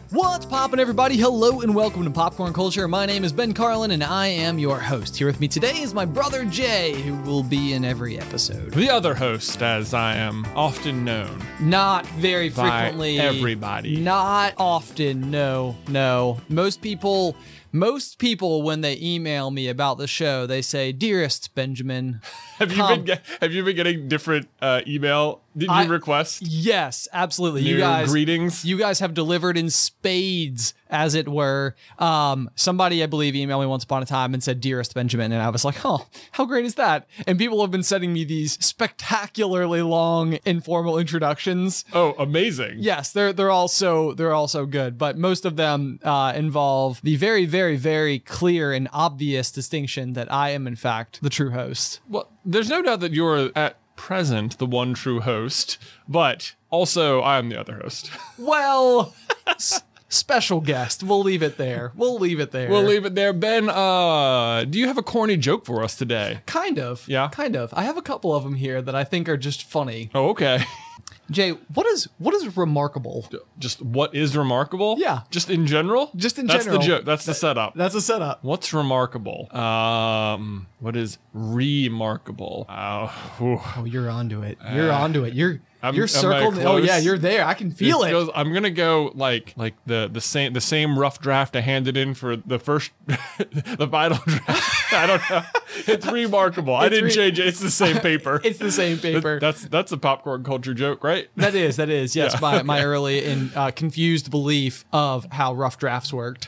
What's poppin', everybody? Hello and welcome to Popcorn Culture. My name is Ben Carlin and I am your host. Here with me today is my brother Jay, who will be in every episode. The other host, as I am often known. Not very by frequently. everybody. Not often, no. Most people, when they email me about the show, they say, "Dearest Benjamin." Have you been getting different email requests? Yes, absolutely. New greetings. You guys have delivered in spades, as it were. Somebody, I believe, emailed me once upon a time and said, "Dearest Benjamin," and I was like, "Oh, how great is that?" And people have been sending me these spectacularly long informal introductions. Oh, amazing! Yes, they're all so good, but most of them involve the very, very, very clear and obvious distinction that I am, in fact, the true host. Well, there's no doubt that you're at present the one true host, but also I am the other host. Well, special guest. We'll leave it there. We'll leave it there. Ben, do you have a corny joke for us today? Kind of. Yeah? Kind of. I have a couple of them here that I think are just funny. Oh, okay. Jay, what is remarkable? Just what is remarkable? Yeah. Just in general? Just in general. That's the joke. That's the setup. That's a setup. What's remarkable? What is remarkable? Oh, you're onto it. You're onto it. You're circled. Am I Oh close? yeah, you're there. I can feel it. I'm gonna go like the same rough draft I handed in for the first the final draft. I don't know. It's remarkable. I didn't change it. It's the same paper. It's the same paper. That's a popcorn culture joke, right? That is. Yes, Yeah. my early and confused belief of how rough drafts worked.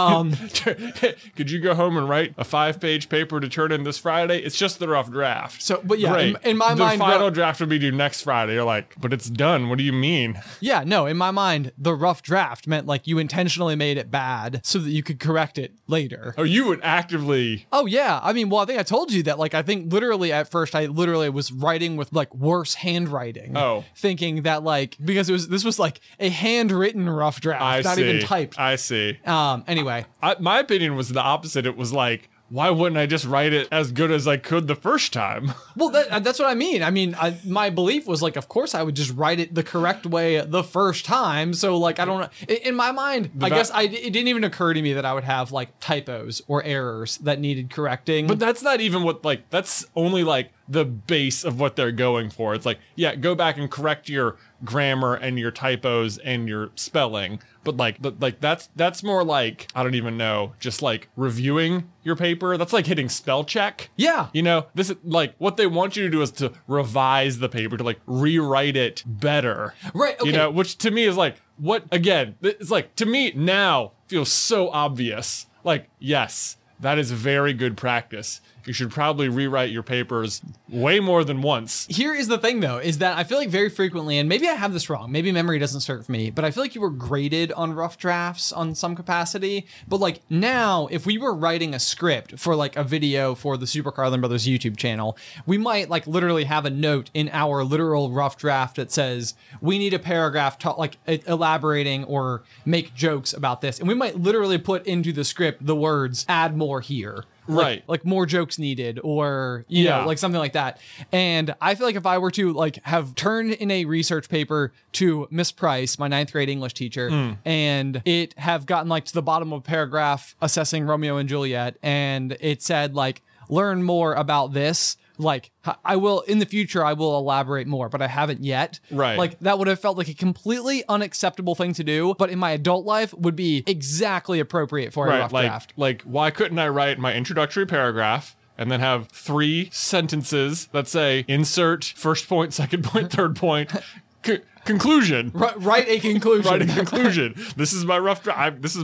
Could you go home and write a 5-page paper to turn in this Friday? It's just the rough draft. So, but yeah, Great. in my mind, the final draft would be due next Friday. You're like, but it's done. What do you mean? Yeah, no, in my mind, the rough draft meant like you intentionally made it bad so that you could correct it later. Oh, you would actively. Oh, yeah. I mean, well, I think I told you that, like, I think literally at first I literally was writing with like worse handwriting. Oh. Thinking that like, because this was like a handwritten rough draft, not even typed. I see. Anyway. My opinion was the opposite. It was like, why wouldn't I just write it as good as I could the first time? Well, that's what I mean. I mean, my belief was like, of course I would just write it the correct way the first time. So like, I don't know. In my mind, I guess it didn't even occur to me that I would have like typos or errors that needed correcting. But that's not even what, like, that's only like the base of what they're going for. It's like, yeah, go back and correct your grammar and your typos and your spelling. But that's more like, I don't even know, just like reviewing your paper. That's like hitting spell check. Yeah. You know, this is like what they want you to do is to revise the paper, to like rewrite it better. Right. Okay. You know, which to me is like, what, again, it's like, to me now feels so obvious. Like, yes, that is very good practice. You should probably rewrite your papers way more than once. Here is the thing, though, is that I feel like very frequently, and maybe I have this wrong, maybe memory doesn't serve me, but I feel like you were graded on rough drafts on some capacity. But like now, if we were writing a script for like a video for the Super Carlin Brothers YouTube channel, we might like literally have a note in our literal rough draft that says, we need a paragraph like elaborating or make jokes about this. And we might literally put into the script the words, add more here. Right. Like more jokes needed or, you know, like something like that. And I feel like if I were to like have turned in a research paper to Miss Price, my 9th grade English teacher, and it have gotten like to the bottom of a paragraph assessing Romeo and Juliet, and it said like, learn more about this. Like, I will, in the future, I will elaborate more, but I haven't yet. Right. Like, that would have felt like a completely unacceptable thing to do, but in my adult life would be exactly appropriate for a rough draft. Like, why couldn't I write my introductory paragraph and then have 3 sentences that say, insert first point, second point, third point, conclusion. Write a conclusion. Write a conclusion. This is my rough draft. This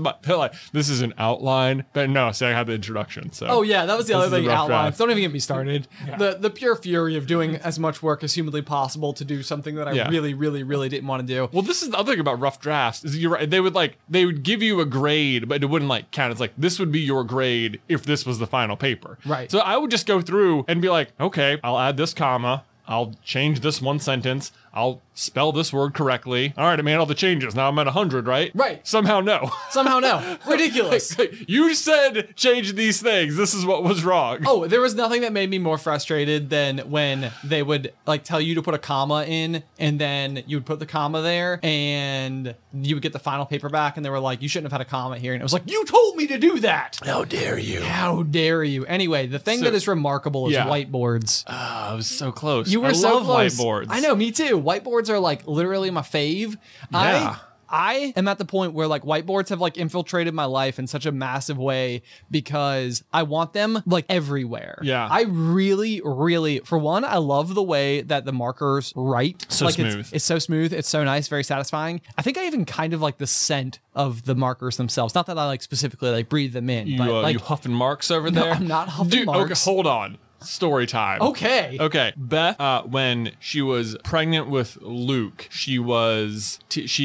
is an outline. But no, see, I had the introduction. So. Oh yeah, that was the other thing. Outlines. Draft. Don't even get me started. Yeah. The pure fury of doing as much work as humanly possible to do something that I really, really, really didn't want to do. Well, this is the other thing about rough drafts. Is you're right. They would give you a grade, but it wouldn't like count. It's like this would be your grade if this was the final paper. Right. So I would just go through and be like, okay, I'll add this comma. I'll change this one sentence. I'll spell this word correctly. All right, I made all the changes. Now I'm at 100, right? Right. Somehow no. Somehow no. Ridiculous. You said change these things. This is what was wrong. Oh, there was nothing that made me more frustrated than when they would like tell you to put a comma in, and then you would put the comma there, and you would get the final paper back, and they were like, you shouldn't have had a comma here. And it was like, you told me to do that. How dare you? How dare you? Anyway, the thing that is remarkable is yeah. whiteboards. I was so close. You were I so love close. whiteboards. I know, me too. Whiteboards are like literally my fave. Yeah. I am at the point where like whiteboards have like infiltrated my life in such a massive way because I want them like everywhere. Yeah. I really, really, for one, I love the way that the markers write. So like smooth. It's so smooth. It's so nice. Very satisfying. I think I even kind of like the scent of the markers themselves. Not that I like specifically like breathe them in, but like you huffing marks over no, there? I'm not huffing Dude, marks. Okay, hold on. Story time. Okay. Okay. Beth, when she was pregnant with Luke, she was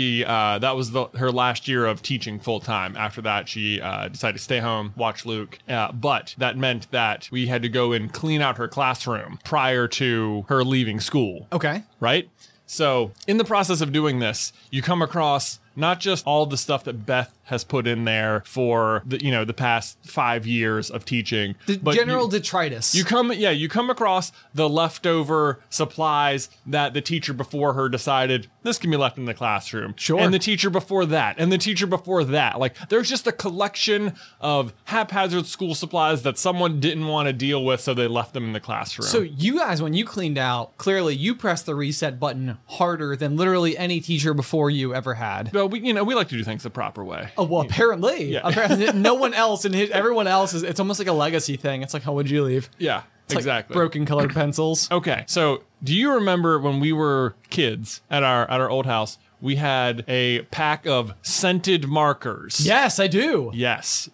that was her last year of teaching full time. After that, she decided to stay home, watch Luke. But that meant that we had to go and clean out her classroom prior to her leaving school. Okay. Right? So in the process of doing this, you come across not just all the stuff that Beth has put in there for the past 5 years of teaching, but General detritus. you come across the leftover supplies that the teacher before her decided this can be left in the classroom. Sure. And the teacher before that, and the teacher before that. Like there's just a collection of haphazard school supplies that someone didn't want to deal with, so they left them in the classroom. So you guys, when you cleaned out, clearly you pressed the reset button harder than literally any teacher before you ever had. But we like to do things the proper way. Oh, well, apparently. Yeah. Apparently, no one else and everyone else it's almost like a legacy thing. It's like, how would you leave? Yeah, It's like exactly. broken colored pencils. Okay, so do you remember when we were kids at our old house? We had a pack of scented markers. Yes, I do. Yes.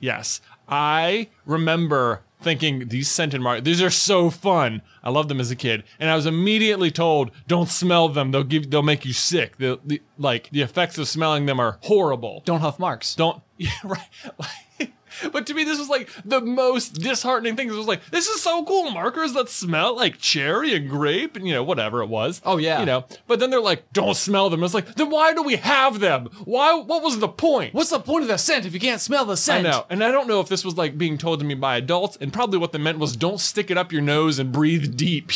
I remember thinking these scented markers, these are so fun. I loved them as a kid, and I was immediately told, "Don't smell them. They'll make you sick. The effects of smelling them are horrible. Don't huff marks. Don't." Yeah, right. But to me, this was like the most disheartening thing. It was like, this is so cool. Markers that smell like cherry and grape and, whatever it was. Oh, yeah. But then they're like, don't smell them. It's like, then why do we have them? What was the point? What's the point of the scent if you can't smell the scent? I know. And I don't know if this was like being told to me by adults, and probably what they meant was don't stick it up your nose and breathe deep,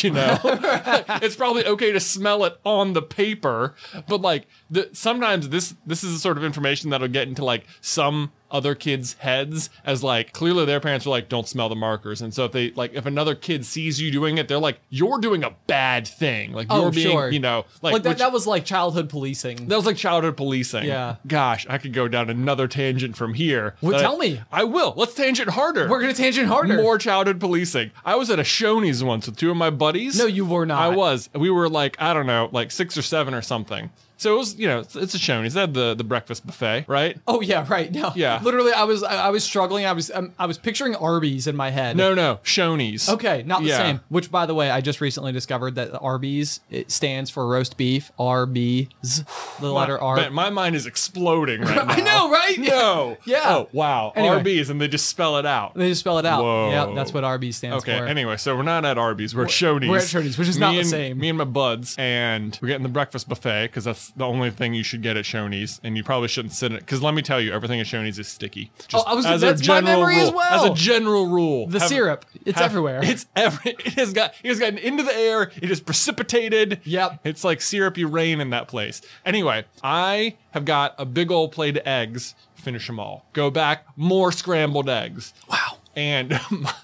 It's probably okay to smell it on the paper, but like sometimes this is the sort of information that'll get into like some other kids' heads as like clearly their parents were like, don't smell the markers. And so if another kid sees you doing it, they're like, you're doing a bad thing. Like you're being, sure. That was like childhood policing. That was like childhood policing. Yeah. Gosh, I could go down another tangent from here. Well, tell me. I will. Let's tangent harder. We're going to tangent harder. More childhood policing. I was at a Shoney's once with two of my buddies. No, you were not. I was. We were like, I don't know, like 6 or 7 or something. So it was, it's a Shoney's. They had the breakfast buffet, right? Oh yeah, right. No, Yeah. Literally, I was struggling. I was picturing Arby's in my head. No, Shoney's. Okay, not the same. Which, by the way, I just recently discovered that Arby's, it stands for roast beef. Arby's, the letter R. But my mind is exploding right now. I know, right? No. Yeah. Oh wow. Anyway. Arby's, and they just spell it out. They just spell it out. Whoa. Yeah, that's what Arby's stands Okay, for. anyway, so we're not at Arby's. We're at Shoney's. We're at Shoney's, which is not the same. Me and my buds, and we're getting the breakfast buffet because that's the only thing you should get at Shoney's, and you probably shouldn't sit in it because let me tell you, everything at Shoney's is sticky. Just that's my memory rule, as well. As a general rule, The syrup, it's everywhere. It has gotten into the air. It is precipitated. Yep. It's like syrupy rain in that place. Anyway, I have got a big old plate of eggs. Finish them all. Go back, more scrambled eggs. Wow. And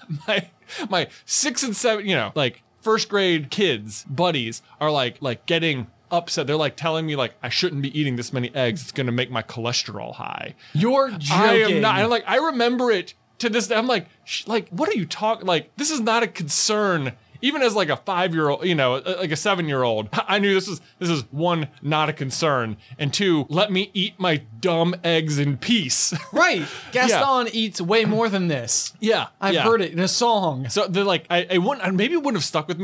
my 6 and 7, like first grade kids, buddies, are like getting upset. They're like telling me like I shouldn't be eating this many eggs. It's gonna make my cholesterol high. You're joking. I am not. I'm like, I remember it to this day. I'm like, what are you talking? Like, this is not a concern. Even as like a 5-year-old, like a 7-year-old, I knew this is 1, not a concern, and 2, let me eat my dumb eggs in peace. Right. Gaston eats way more than this. Yeah, I've heard it in a song. So they're like, maybe it wouldn't have stuck with me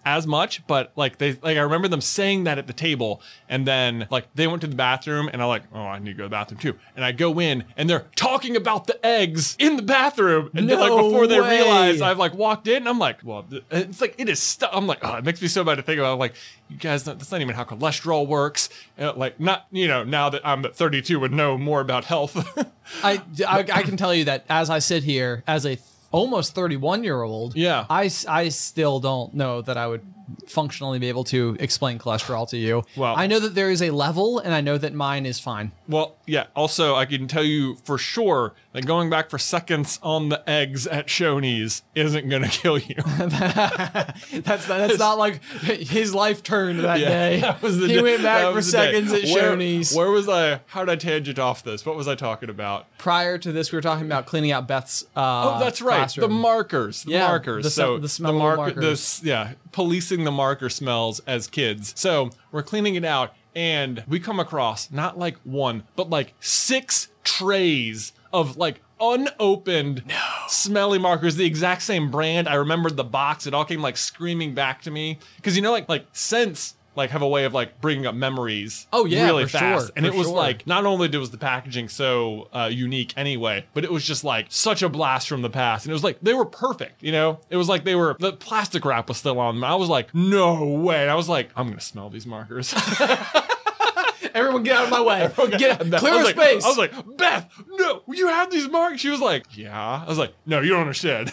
as much, but like I remember them saying that at the table, and then like they went to the bathroom, and I'm like, oh, I need to go to the bathroom too. And I go in, and they're talking about the eggs in the bathroom, and then, like before they realize I've like walked in, I'm like, well, it's like it is. I'm like, oh, it makes me so bad to think about. I'm like, you guys, that's not even how cholesterol works. Like, not now that I'm at 32 would know more about health. I can tell you that as I sit here as a almost 31-year-old, Yeah. I still don't know that I would functionally be able to explain cholesterol to you. Well- I know that there is a level, and I know that mine is fine. Well, yeah. Also, I can tell you for sure that going back for seconds on the eggs at Shoney's isn't going to kill you. That's not like his life turned that day. That was the He day- went back that for was the day. seconds at Shoney's. Where was I? How did I tangent off this? What was I talking about? Prior to this, we were talking about cleaning out Beth's Oh, that's right. classroom. The markers. The Yeah, markers. the smell of markers. Policing the marker smells as kids. So we're cleaning it out, and we come across not like one, but like 6 trays of like unopened smelly markers, the exact same brand. I remembered the box. It all came like screaming back to me. Because like scents like have a way of like bringing up memories really for fast. sure, And for it was sure. like, not only was the packaging so unique anyway, but it was just like such a blast from the past. And it was like, they were perfect, It was like the plastic wrap was still on them. I was like, no way. And I was like, I'm going to smell these markers. Everyone get out of my way. Get Beth, clear I was space. I was like, Beth, no, you have these markers. She was like, yeah. I was like, no, you don't understand.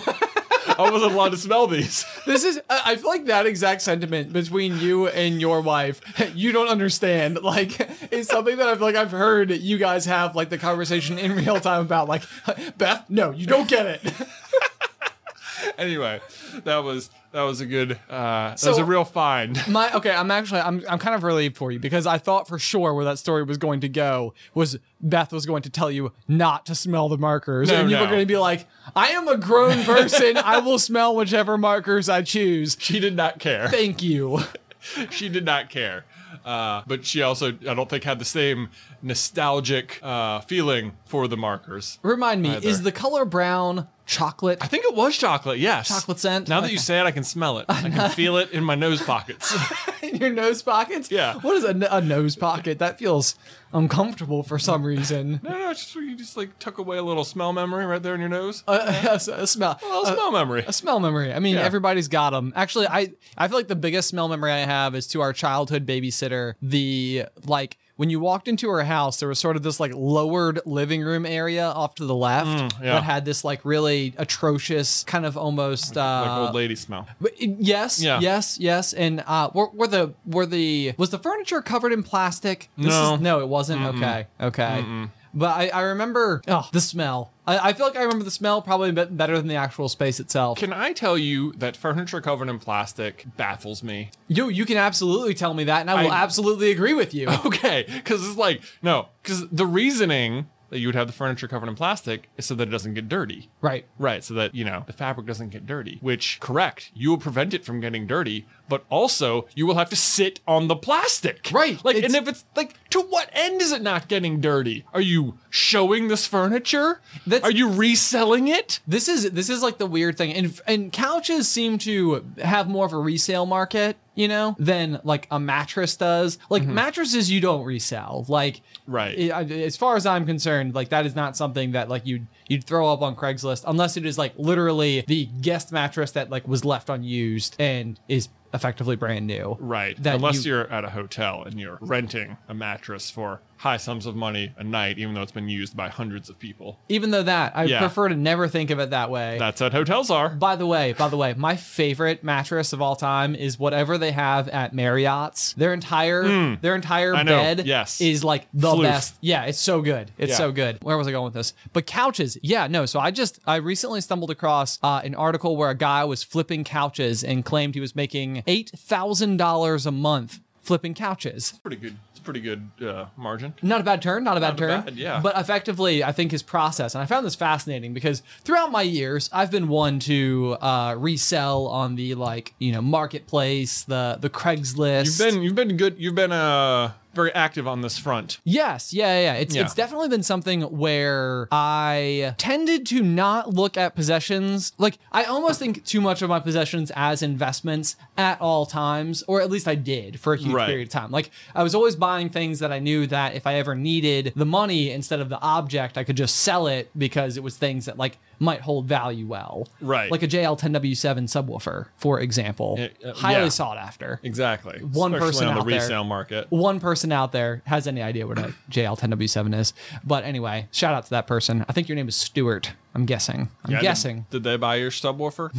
I wasn't allowed to smell these. This is, I feel like that exact sentiment between you and your wife, you don't understand, like, is something that I feel like I've heard you guys have, like, the conversation in real time about, like, Beth, no, you don't get it. Anyway, that was a good, that was a real find. I'm kind of relieved for you, because I thought for sure where that story was going to go was Beth was going to tell you not to smell the markers. And you were going to be like, I am a grown person. I will smell whichever markers I choose. She did not care. Thank you. She did not care. But she also, I don't think, had the same nostalgic feeling for the markers. Remind me, either. is the color brown chocolate? I think it was chocolate, yes. Chocolate scent? Now that you say it, I can smell it. I can feel it in my nose pockets. In your nose pockets? Yeah. What is a nose pocket? That feels uncomfortable for some reason. No, it's just where you just like tuck away a little smell memory right there in your nose. A smell. A little smell memory. A smell memory. I mean, Yeah. everybody's got them. Actually, I feel like the biggest smell memory I have is to our childhood babysitter. When you walked into her house, there was sort of this like lowered living room area off to the left yeah. that had this like really atrocious kind of almost Like old lady smell. Yes, Yeah. yes. And was the furniture covered in plastic? No, it wasn't. Okay. But I remember the smell. I feel like I remember the smell probably better than the actual space itself. Can I tell you that furniture covered in plastic baffles me? You can absolutely tell me that, and I will absolutely agree with you. Okay, because it's like, no, because the reasoning that you would have the furniture covered in plastic is so that it doesn't get dirty. Right. Right, so that, the fabric doesn't get dirty, which, correct, you will prevent it from getting dirty, but also you will have to sit on the plastic. Right. Like, and if it's like, to what end is it not getting dirty? Are you showing this furniture? Are you reselling it? This is like the weird thing, and couches seem to have more of a resale market, than like a mattress does. Like mattresses, you don't resell. Like, Right. As far as I'm concerned, like that is not something that like you'd throw up on Craigslist unless it is like literally the guest mattress that like was left unused and is effectively brand new. Right. That Unless you're at a hotel and you're renting a mattress for high sums of money a night, even though it's been used by hundreds of people. Even though that, I prefer to never think of it that way. That's what hotels are. By the way, my favorite mattress of all time is whatever they have at Marriott's. Their entire bed is like the Floof. best. Yeah, it's so good. It's Yeah. so good. Where was I going with this? But couches, so I recently stumbled across an article where a guy was flipping couches and claimed he was making $8,000 a month flipping couches. Pretty good margin. Not a bad turn, not a bad turn. Yeah. But effectively, I think his process, and I found this fascinating because throughout my years, I've been one to resell on the marketplace, the Craigslist. You've been good. You've been very active on this front. Yes, yeah. It's definitely been something where I tended to not look at possessions. Like, I almost think too much of my possessions as investments at all times, or at least I did for a huge period of time. Like, I was always buying things that I knew that if I ever needed the money instead of the object, I could just sell it because it was things that like might hold value well. Right. Like a JL10W7 subwoofer, for example. Highly sought after. Exactly. One Especially person on the out there. resale market. One person out there has any idea what a JL10W7 is. But anyway, shout out to that person. I think your name is Stuart. I'm guessing. I'm guessing. Did they buy your subwoofer?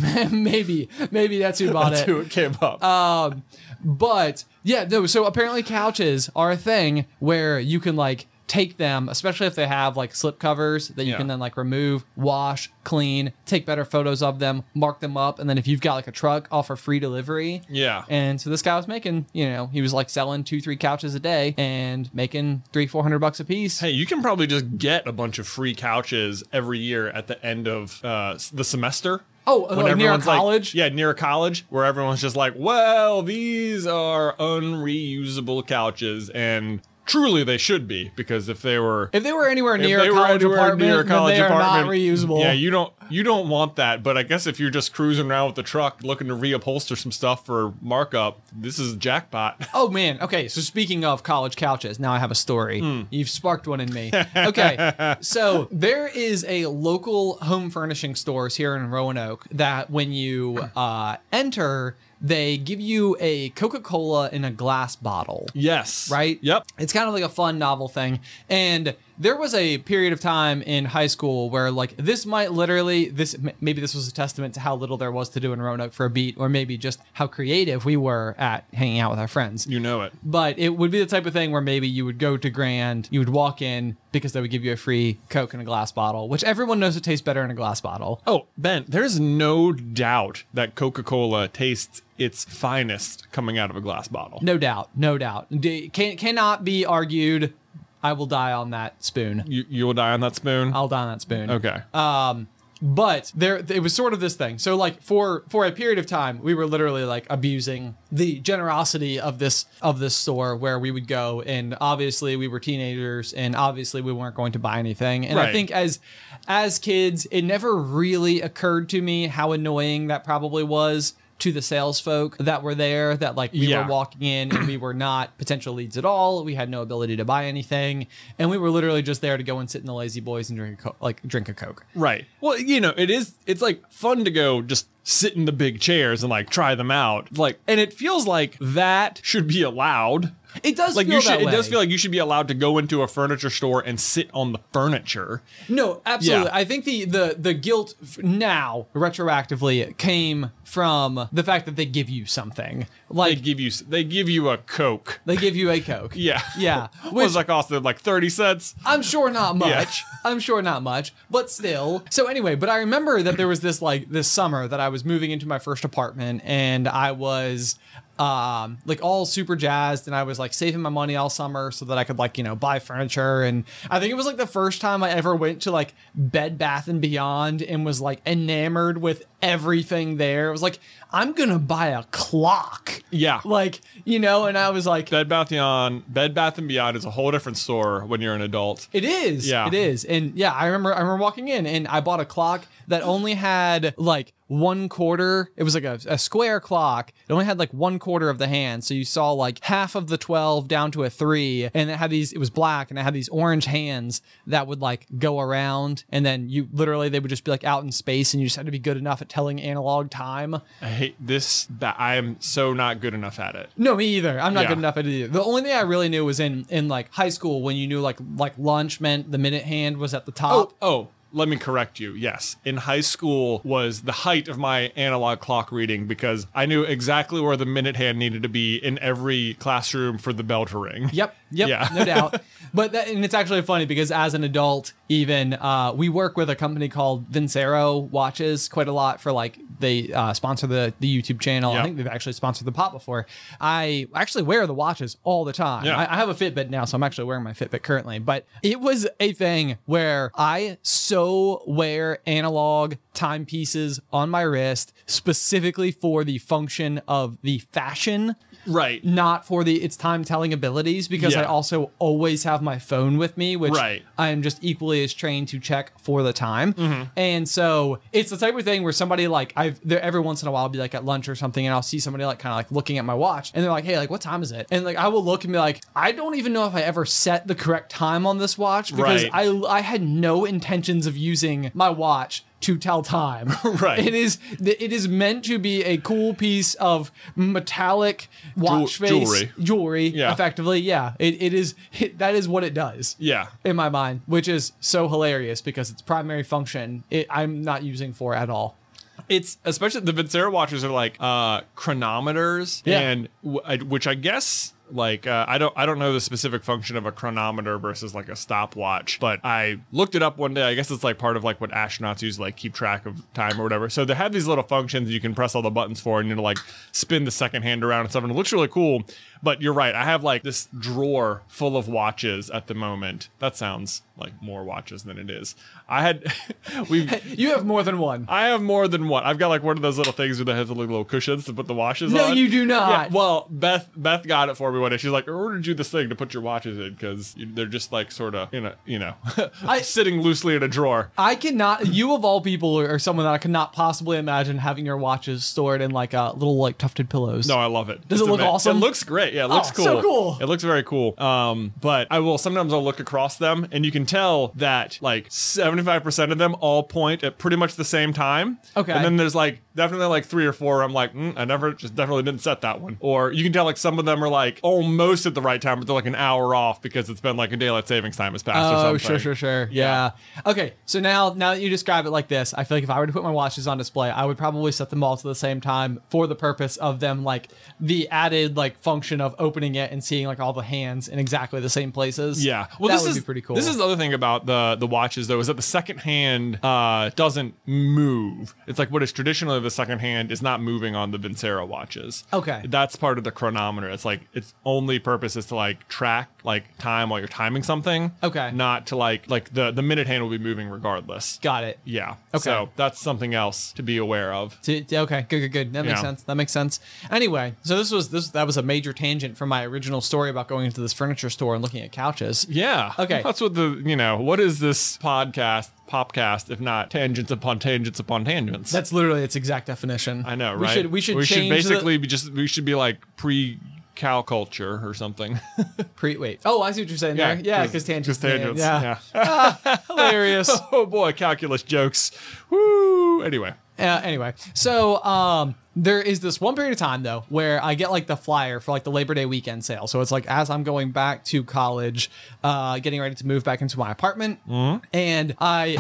Maybe that's who bought That's it. who it came up. But yeah, no, so apparently couches are a thing where you can like take them, especially if they have like slip covers that you can then like remove, wash, clean, take better photos of them, mark them up, and then if you've got like a truck, offer free delivery. Yeah. And so this guy was making, he was like selling 2-3 couches a day and making $300-400 a piece. Hey, you can probably just get a bunch of free couches every year at the end of the semester. Oh, like near a college? Like, near a college where everyone's just like, well, these are unreusable couches, and truly they should be, because if they were anywhere near a college apartment, then they are not reusable. Yeah, you don't want that. But I guess if you're just cruising around with the truck looking to reupholster some stuff for markup, this is jackpot. Oh man, okay, so speaking of college couches, now I have a story. You've sparked one in me. Okay, so there is a local home furnishing stores here in Roanoke that when you enter, they give you a Coca-Cola in a glass bottle. Yes. Right? Yep. It's kind of like a fun, novel thing. And there was a period of time in high school where like maybe this was a testament to how little there was to do in Roanoke for a beat, or maybe just how creative we were at hanging out with our friends. You know it. But it would be the type of thing where maybe you would go to Grand, you would walk in because they would give you a free Coke in a glass bottle, which everyone knows it tastes better in a glass bottle. Oh, Ben, there's no doubt that Coca-Cola tastes its finest coming out of a glass bottle. No doubt. Cannot be argued. I will die on that spoon. You will die on that spoon? I'll die on that spoon. Okay. But it was sort of this thing. So like for a period of time, we were literally like abusing the generosity of this store where we would go, and obviously we were teenagers and obviously we weren't going to buy anything. And I think as kids, it never really occurred to me how annoying that probably was to the sales folk that were there, that like we were walking in and we were not potential leads at all. We had no ability to buy anything. And we were literally just there to go and sit in the Lazy Boys and drink a Coke. Right. Well, it's like fun to go just sit in the big chairs and like try them out. Like, and it feels like that should be allowed. It does like feel that way. It does feel like you should be allowed to go into a furniture store and sit on the furniture. No, absolutely. Yeah. I think the guilt now retroactively came from the fact that they give you something. Like they give you a Coke. They give you a Coke. Yeah. Yeah. What does that cost them? Like 30 cents? I'm sure not much. Yeah. I'm sure not much, but still. So anyway, but I remember that there was this summer that I was moving into my first apartment, and I was like all super jazzed, and I was like saving my money all summer so that I could buy furniture. And I think it was like the first time I ever went to like Bed Bath and Beyond and was like enamored with everything there. It was like, I'm gonna buy a clock. Yeah. And I was like, Bed Bath and Beyond is a whole different store when you're an adult. It is. Yeah. It is. And yeah, I remember walking in and I bought a clock that only had like 1/4. It was like a square clock. It only had like 1/4 of the hand. So you saw like half of the 12 down to a 3. And it was black, and it had these orange hands that would like go around. And then they would just be like out in space, and you just had to be good enough at telling analog time. I hate this. I am so not good enough at it. No, me either. I'm not good enough at it either. The only thing I really knew was in like high school, when you knew like lunch meant the minute hand was at the top. Oh. Let me correct you. Yes. In high school was the height of my analog clock reading, because I knew exactly where the minute hand needed to be in every classroom for the bell to ring. Yep. Yeah. No doubt. And it's actually funny because as an adult, even we work with a company called Vincero watches quite a lot for they sponsor the YouTube channel. Yep. I think they've actually sponsored the pot before. I actually wear the watches all the time. Yeah. I have a Fitbit now, so I'm actually wearing my Fitbit currently. But it was a thing where I so wear analog timepieces on my wrist specifically for the function of the fashion, Right. not for its time telling abilities, because I Yeah. also always have my phone with me, which Right. I am just equally as trained to check for the time. And so it's the type of thing where somebody like every once in a while I'll be like at lunch or something and I'll see somebody like kind of like looking at my watch and they're like, hey, like what time is it? And like I will look and be like, I don't even know if I ever set the correct time on this watch, because Right. I had no intentions of using my watch to tell time. Right. It is meant to be a cool piece of metallic watch face jewelry. Yeah. Effectively. Yeah. That is what it does. Yeah. In my mind, which is so hilarious because its primary function I'm not using for at all. It's especially the Vincera watches are like chronometers, Yeah. and which I guess like I don't know the specific function of a chronometer versus like a stopwatch, but I looked it up one day. I guess it's like part of like what astronauts use to like keep track of time or whatever. So they have these little functions you can press all the buttons for, and like spin the second hand around and stuff, and it looks really cool. But you're right, I have like this drawer full of watches at the moment. That sounds like more watches than it is. You have more than one. I have more than one. I've got like one of those little things that has the little cushions to put the watches No, on. you do not. Yeah, well, Beth got it for me one day. She's like, I ordered you this thing to put your watches in because they're just like sort of sitting loosely in a drawer. I cannot. You of all people are someone that I could not possibly imagine having your watches stored in like little like tufted pillows. No, I love it. Does it look awesome? It looks great. Yeah, it looks cool. So cool. It looks very cool. But sometimes I'll look across them and you can tell that like 75% of them all point at pretty much the same time. Okay. And then there's like definitely like 3 or 4 I'm like, I definitely didn't set that one. Or you can tell like some of them are like almost at the right time, but they're like an hour off because it's been like a daylight savings time has passed or something. Sure. Yeah. Okay, so now that you describe it like this, I feel like if I were to put my watches on display, I would probably set them all to the same time for the purpose of them like the added like function of opening it and seeing like all the hands in exactly the same places. Yeah. Well, that would be pretty cool. This is the other thing about the watches though, is that the second hand doesn't move. It's like what is traditionally the second hand is not moving on the Vincera watches. Okay. That's part of the chronometer. It's like its only purpose is to like track like time while you're timing something. Okay. Not to like the minute hand will be moving regardless. Got it. Yeah. Okay. So that's something else to be aware of. Okay, good. That makes sense. Anyway, so that was a major tangent from my original story about going into this furniture store and looking at couches. Yeah. Okay. That's what what is this popcast if not tangents upon tangents upon tangents? That's literally its exact definition. I know, right? We should change basically we should be like pre-cow culture or something. wait. Oh, I see what you're saying there. Yeah, because tangents. Yeah. Hilarious. Oh boy, calculus jokes. Woo. Anyway. So there is this one period of time though where I get like the flyer for like the Labor Day weekend sale. So it's like as I'm going back to college, getting ready to move back into my apartment, and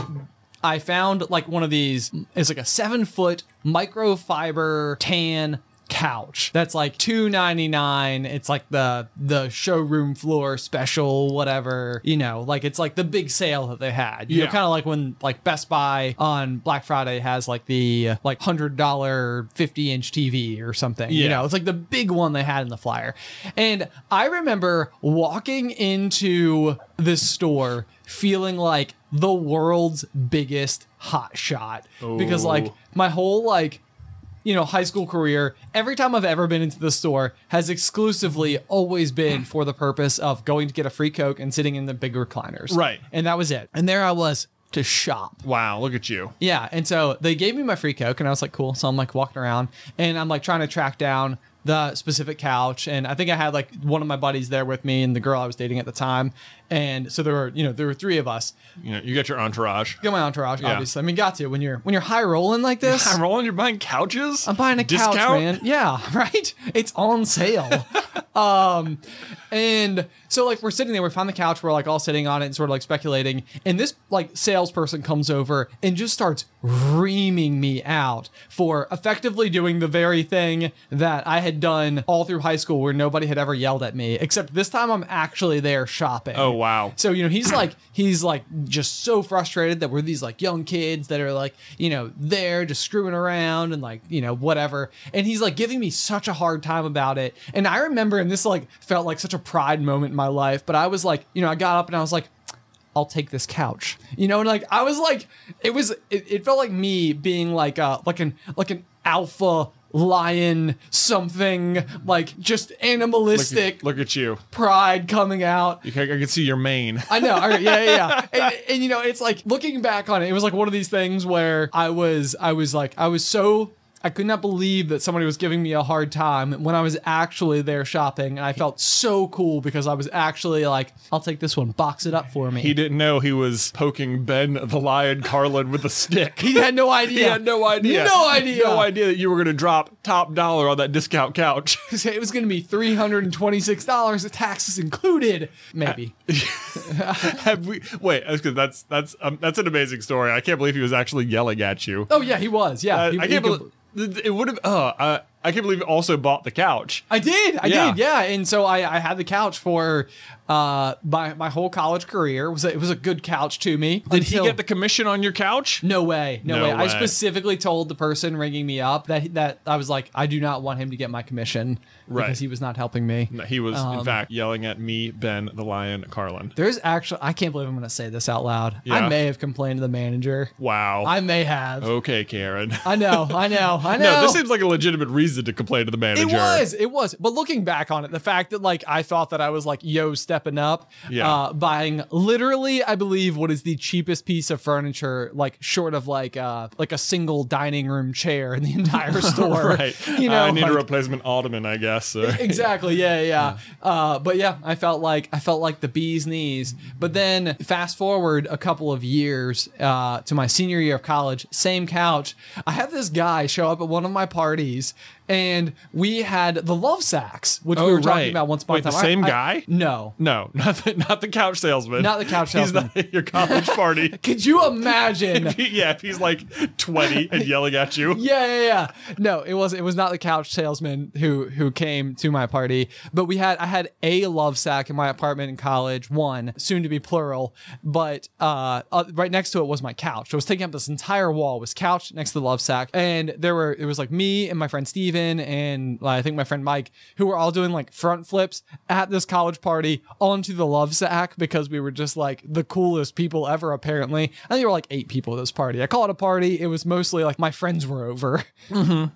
I found like one of these. It's like a 7-foot microfiber tan couch that's like $299. It's like the showroom floor special, whatever, like it's like the big sale that they had, kind of like when like Best Buy on Black Friday has like the like $100 50-inch TV or something. It's like the big one they had in the flyer. And I remember walking into this store feeling like the world's biggest hot shot, because like my whole like high school career, every time I've ever been into the store has exclusively always been for the purpose of going to get a free Coke and sitting in the big recliners. Right. And that was it. And there I was to shop. Wow, look at you. Yeah. And so they gave me my free Coke and I was like, cool. So I'm like walking around and I'm like trying to track down the specific couch. And I think I had like one of my buddies there with me and the girl I was dating at the time. And so there were 3 of us. You got your entourage. Got my entourage, obviously. I mean, got to when you're high rolling like this. High rolling, you're buying couches? I'm buying a couch, man. Yeah, right? It's on sale. And so like we're sitting there, we found the couch, we're like all sitting on it and sort of like speculating. And this like salesperson comes over and just starts reaming me out for effectively doing the very thing that I had done all through high school where nobody had ever yelled at me, except this time I'm actually there shopping. Oh, wow. So, he's like just so frustrated that we're these like young kids that are like, there just screwing around and like, whatever. And he's like giving me such a hard time about it. And I remember, and this like felt like such a pride moment in my life, but I was like, I got up and I was like, I'll take this couch. You know, and like I was like, it felt like me being like an alpha lion something, like just animalistic Look at you. pride coming out. I can see your mane. I know. All right, yeah. And you know, it's like looking back on it, it was like one of these things where I could not believe that somebody was giving me a hard time when I was actually there shopping, and I felt so cool because I was actually like, I'll take this one, box it up for me. He didn't know he was poking Ben the Lion Carlin with a stick. He had no idea. He had no idea. No idea. No idea that you were going to drop top dollar on that discount couch. It was going to be $326, taxes included. Maybe. Have we? Wait, that's an amazing story. I can't believe he was actually yelling at you. Oh yeah, he was. Yeah, I can't believe it would have. I can't believe you also bought the couch. I did. Yeah. And so I had the couch for my whole college career. It was a good couch to me. Did he get the commission on your couch? No way. No way. way. I specifically told the person ringing me up that I was like, I do not want him to get my commission because he was not helping me. No, he was, in fact, yelling at me, Ben the Lion Carlin. There's actually, I can't believe I'm going to say this out loud. Yeah. I may have complained to the manager. Wow. I may have. Okay, Karen. I know. No, this seems like a legitimate reason to complain to the manager. It was. But looking back on it, the fact that like I thought that I was like, stepping up, buying literally, I believe, what is the cheapest piece of furniture, like short of like a single dining room chair in the entire store. Right. You know, I need a replacement ottoman, I guess. Exactly. Yeah. But yeah, I felt like the bee's knees. But then fast forward a couple of years to my senior year of college, same couch. I had this guy show up at one of my parties, and we had the love sacks, which we were talking about once upon a time. The same guy? No, not the couch salesman. Not the couch salesman. He's not at your college party. Could you imagine? If he's like 20 and yelling at you. Yeah. No, it was not the couch salesman who came to my party, but I had a love sack in my apartment in college, one, soon to be plural, but right next to it was my couch. So it was taking up this entire wall, was couch next to the love sack, and it was like me and my friend Steven and I think my friend Mike, who were all doing like front flips at this college party onto the love sack because we were just like the coolest people ever, apparently. I think there were like 8 people at this party. I call it a party. It was mostly like my friends were over. Mm-hmm.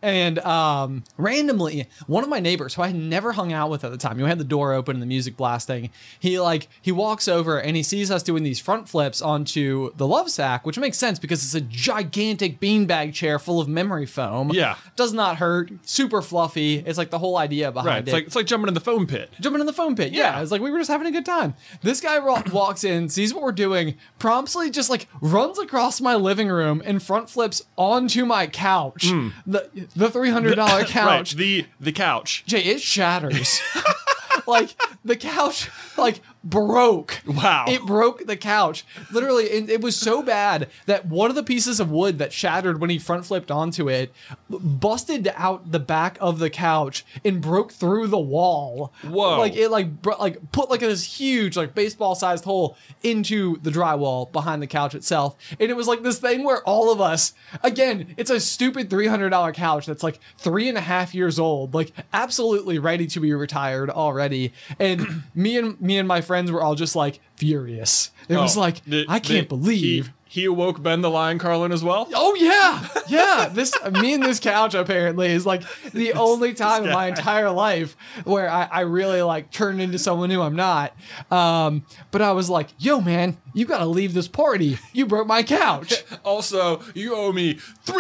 And randomly, one of my neighbors, who I had never hung out with at the time, had the door open and the music blasting, he walks over and he sees us doing these front flips onto the love sack, which makes sense because it's a gigantic beanbag chair full of memory foam. Yeah. Does not hurt. Super fluffy. It's like the whole idea behind it. It's like jumping in the foam pit. Yeah. It's like we were just having a good time. This guy walks in, sees what we're doing, promptly just like runs across my living room and front flips onto my couch. The $300 couch. Right. The couch. Jay, it shatters. Like the couch broke. Wow. It broke the couch. Literally, it was so bad that one of the pieces of wood that shattered when he front flipped onto it busted out the back of the couch and broke through the wall. Whoa. Like it put like this huge like baseball sized hole into the drywall behind the couch itself. And it was like this thing where all of us, again, it's a stupid $300 couch that's like 3.5 years old, like absolutely ready to be retired already. And me and my friends were all just like furious. It was like, I can't believe he awoke Ben the Lion Carlin as well. Oh yeah. Me and this couch apparently is like the only time in my entire life where I really like turned into someone who I'm not. But I was like, yo man, you gotta leave this party. You broke my couch. Also, you owe me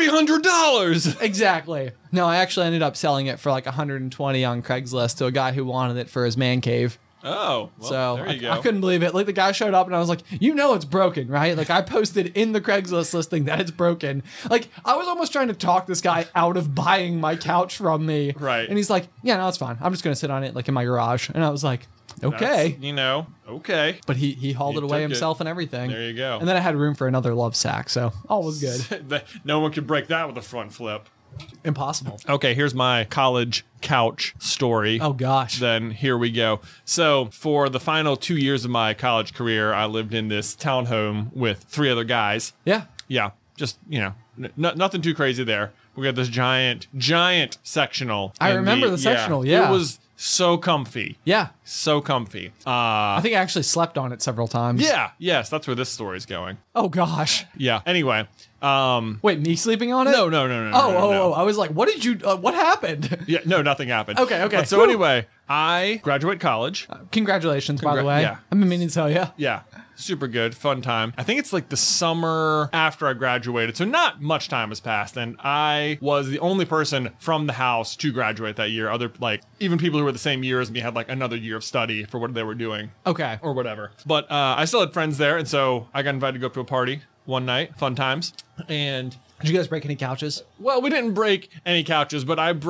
$300. Exactly. No, I actually ended up selling it for like $120 on Craigslist to a guy who wanted it for his man cave. Oh, well, so there you go. I couldn't believe it. Like the guy showed up and I was like, it's broken, right? Like I posted in the Craigslist listing that it's broken. Like I was almost trying to talk this guy out of buying my couch from me. Right. And he's like, yeah, no, it's fine. I'm just going to sit on it like in my garage. And I was like, okay. Okay. But he hauled it away himself and everything. There you go. And then I had room for another love sack. So all was good. No one could break that with a front flip. Impossible. Okay, here's my college couch story. Oh, gosh. Then here we go. So for the final 2 years of my college career, I lived in this townhome with 3 other guys. Yeah. Yeah. Just, nothing too crazy there. We got this giant sectional. I remember the sectional, yeah. It was So comfy. Yeah. So comfy. I think I actually slept on it several times. Yeah. Yes, that's where this story's going. Oh, gosh. Yeah. Anyway. Wait, me sleeping on it? No. Oh. I was like, what did you, what happened? Yeah, no, nothing happened. Okay. But so Whew. anyway, I graduate college. Congratulations, by the way. yeah. I've been meaning to tell you. Yeah. Super good, fun time. I think it's like the summer after I graduated, so not much time has passed, and I was the only person from the house to graduate that year. Other, like, even people who were the same year as me had like another year of study for what they were doing Okay. or whatever. But I still had friends there, and so I got invited to go to a party one night, fun times, and Did you guys break any couches? well, we didn't break any couches, but I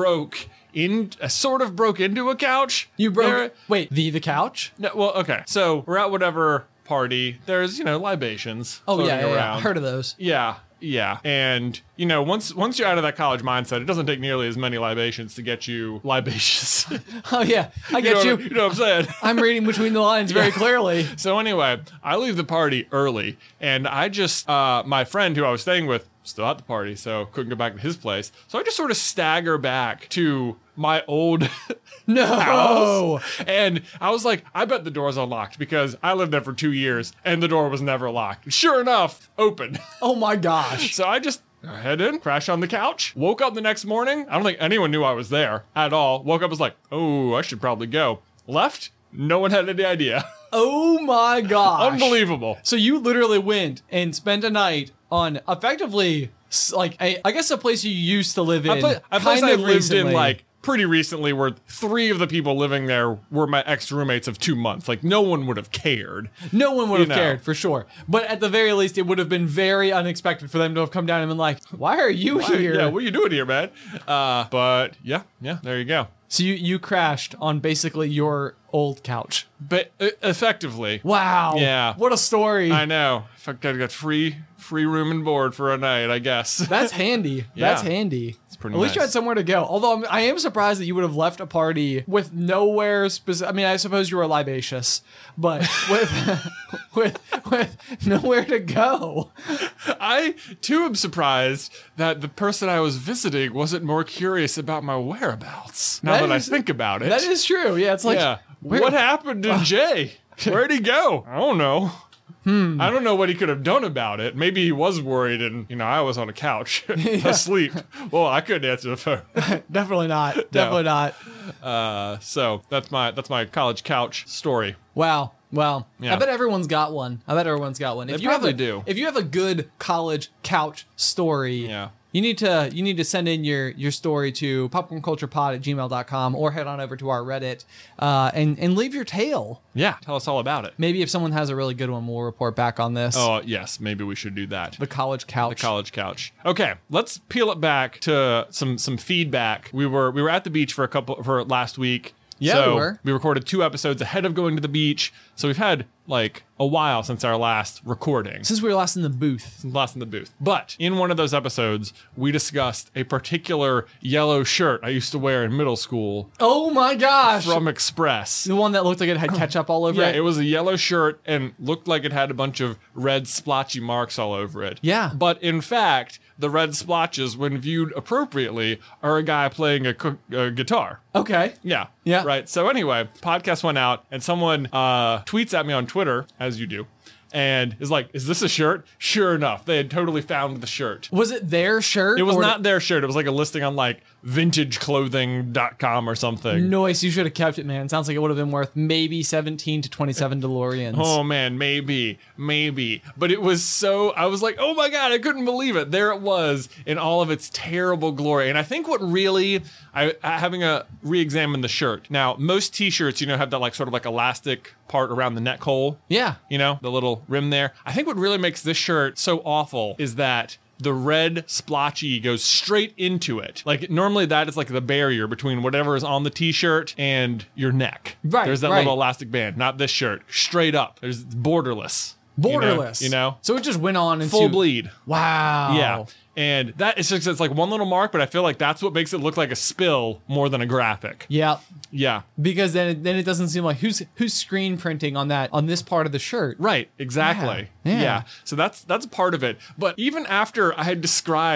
sort of broke into a couch. You broke, There- wait, the couch? No, well, okay. So we're at whatever party. There's, libations Oh, floating yeah. around. I heard of those. Yeah. And, once you're out of that college mindset, it doesn't take nearly as many libations to get you libacious. Oh, yeah. I get you. You know what I'm saying? I'm reading between the lines very clearly. So anyway, I leave the party early, and I just, my friend who I was staying with, still at the party, so couldn't go back to his place. So I just sort of stagger back to my old No. house. And I was like, I bet the door's unlocked because I lived there for 2 years and the door was never locked. Sure enough, open. Oh, my gosh. So I just head in, crash on the couch, woke up the next morning. I don't think anyone knew I was there at all. Woke up, was like, oh, I should probably go. Left, no one had any idea. Oh, my gosh. Unbelievable. So you literally went and spent a night on effectively, like, I guess a place you used to live in. A place I kind of lived recently. in like pretty recently where 3 of the people living there were my ex-roommates of 2 months. Like no one would have cared. No one would have know. cared, for sure. But at the very least, it would have been very unexpected for them to have come down and been like, why are you here? Yeah, what are you doing here, man? But yeah, there you go. So you crashed on basically your old couch. But effectively, Wow. Yeah. What a story. I know. Fuck, I got free room and board for a night, I guess. That's handy. Yeah. That's handy. It's pretty At least you nice. had somewhere to go. Although I am surprised that you would have left a party with nowhere specific. I mean, I suppose you were libacious, but with nowhere to go. I too am surprised that the person I was visiting wasn't more curious about my whereabouts. Now that I think about it. That is true. Yeah, it's like, Yeah. where- What happened to Jay? Where'd he go? I don't know. I don't know what he could have done about it. Maybe he was worried and, I was on a couch asleep. Well, I couldn't answer the phone. Definitely not. Definitely not. So that's my college couch story. Wow. Well, Yeah. I bet everyone's got one. If you probably have do. If you have a good college couch story, Yeah. you need to send in your story to popcornculturepod@gmail.com or head on over to our Reddit and leave your tale. Yeah. Tell us all about it. Maybe if someone has a really good one, we'll report back on this. Oh, yes. Maybe we should do that. The college couch. College couch. Okay, let's peel it back to some feedback. We were at the beach for last week. Yeah, so we were. We recorded 2 episodes ahead of going to the beach. So we've had like a while since our last recording. Since we were last in the booth. Last in the booth. But in one of those episodes, we discussed a particular yellow shirt I used to wear in middle school Oh my gosh. from Express. The one that looked like it had ketchup all over Yeah, it. it was a yellow shirt and looked like it had a bunch of red splotchy marks all over it. Yeah. But in fact, the red splotches, when viewed appropriately, are a guy playing a guitar. Okay. Yeah. Yeah. Right. So anyway, podcast went out and someone tweets at me on Twitter, as you do, and is like, is this a shirt? Sure enough, they had totally found the shirt. Was it their shirt? It was or- not their shirt. It was like a listing on like vintageclothing.com or something. Noise, you should have kept it, man. Sounds like it would have been worth maybe 17 to 27 DeLoreans. Oh man, maybe. But it was so, I was like, oh my God, I couldn't believe it. There it was in all of its terrible glory. And I think what really, having a re-examine the shirt. Now, most t-shirts, have that like sort of like elastic part around the neck hole. Yeah. The little rim there. I think what really makes this shirt so awful is that the red splotchy goes straight into it. Like normally that is like the barrier between whatever is on the t-shirt and your neck. Right, There's that right. little elastic band. Not this shirt. Straight up. There's borderless. Borderless. You know? So it just went on into Full bleed. Wow. Yeah. And that is just, it's like one little mark, but I feel like that's what makes it look like a spill more than a graphic. Yeah. Yeah. Because then it doesn't seem like who's screen printing on this part of the shirt. Right, exactly. Yeah. Yeah. So that's part of it. But even after I had described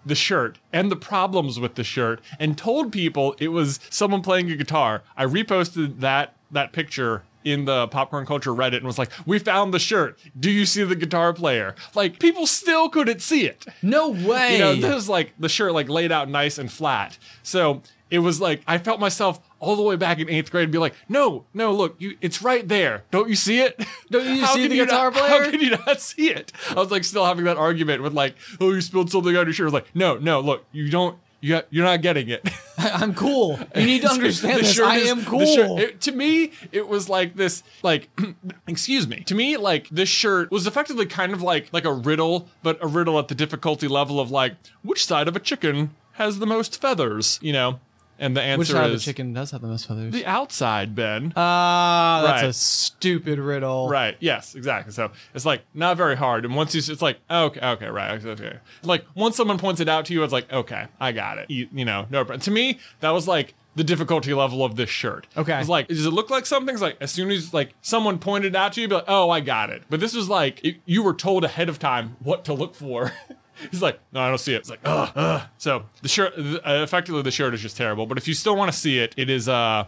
the shirt and the problems with the shirt and told people it was someone playing a guitar. I reposted that picture in the Popcorn Culture Reddit and was like, we found the shirt. Do you see the guitar player? Like, people still couldn't see it. No way. You know, this was like the shirt like laid out nice and flat. So it was like, I felt myself all the way back in 8th grade and be like, no, look, it's right there. Don't you see it? Don't you see the guitar player? How can you not see it? I was like still having that argument with like, oh, you spilled something on your shirt. I was like, no, look, you're not getting it. I'm cool. You need to understand this. I am cool. To me, it was like this, like, excuse me. To me, like, this shirt was effectively kind of like a riddle, but a riddle at the difficulty level of like, which side of a chicken has the most feathers, you know? And the answer which side is of the chicken does have the most feathers? the outside, Ben. That's Right. a stupid riddle. Right. Yes, exactly. So it's like not very hard. And once it's like, okay, right. Okay. Like once someone points it out to you, it's like, okay, I got it. You know, no problem. To me, that was like the difficulty level of this shirt. Okay. It's like, does it look like something? It's like, as soon as like someone pointed it out to you, you'd be like, oh, I got it. But this was like, you were told ahead of time what to look for. He's like, no, I don't see it. It's like, ugh. So the shirt, effectively, the shirt is just terrible. But if you still want to see it, it is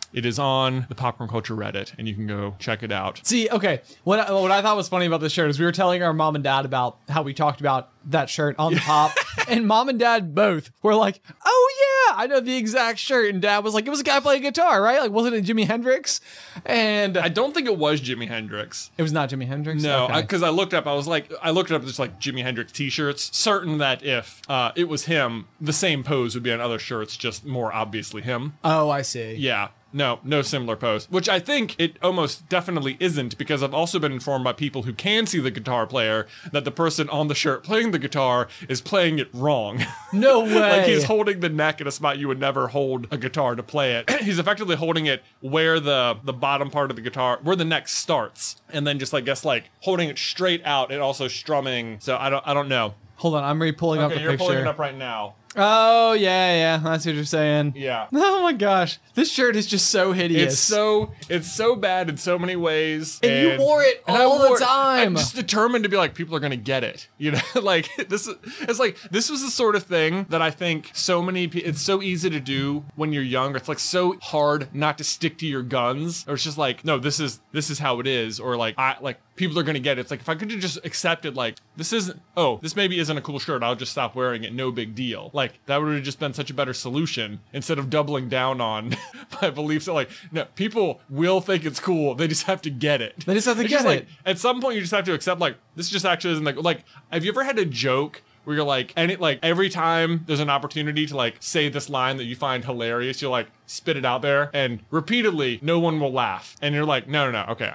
on the Popcorn Culture Reddit, and you can go check it out. See, okay, what I thought was funny about this shirt is we were telling our mom and dad about how we talked about that shirt on the pop, and mom and dad both were like, oh yeah, I know the exact shirt. And dad was like, it was a guy playing guitar, right? Like, wasn't it Jimi Hendrix? And I don't think it was Jimi Hendrix. it was not Jimi Hendrix? No, Okay. because I looked up just like Jimi Hendrix t-shirts, certain that if it was him, the same pose would be on other shirts, just more obviously him. Oh, I see. Yeah. No similar pose, which I think it almost definitely isn't, because I've also been informed by people who can see the guitar player that the person on the shirt playing the guitar is playing it wrong. No way. Like he's holding the neck in a spot you would never hold a guitar to play it. He's effectively holding it where the bottom part of the guitar, where the neck starts, and then just holding it straight out and also strumming. So I don't know. Hold on, I'm re-pulling up the You're picture. pulling it up right now. Oh, yeah, that's what you're saying. Yeah. Oh my gosh, this shirt is just so hideous. It's so bad in so many ways. And you wore it all the time. I'm just determined to be like, people are gonna get it. You know, like this was the sort of thing that I think it's so easy to do when you're younger. It's like so hard not to stick to your guns. Or it's just like, no, this is how it is. Or like people are gonna get it. It's like, if I could have just accepted like, this maybe isn't a cool shirt, I'll just stop wearing it, no big deal. Like, that would have just been such a better solution instead of doubling down on my beliefs that like, no, people will think it's cool, they just have to get it. They just have to get it. Like, at some point you just have to accept like, this just actually isn't like, have you ever had a joke where you're like, every time there's an opportunity to like say this line that you find hilarious, you'll like spit it out there, and repeatedly no one will laugh, and you're like, no, okay,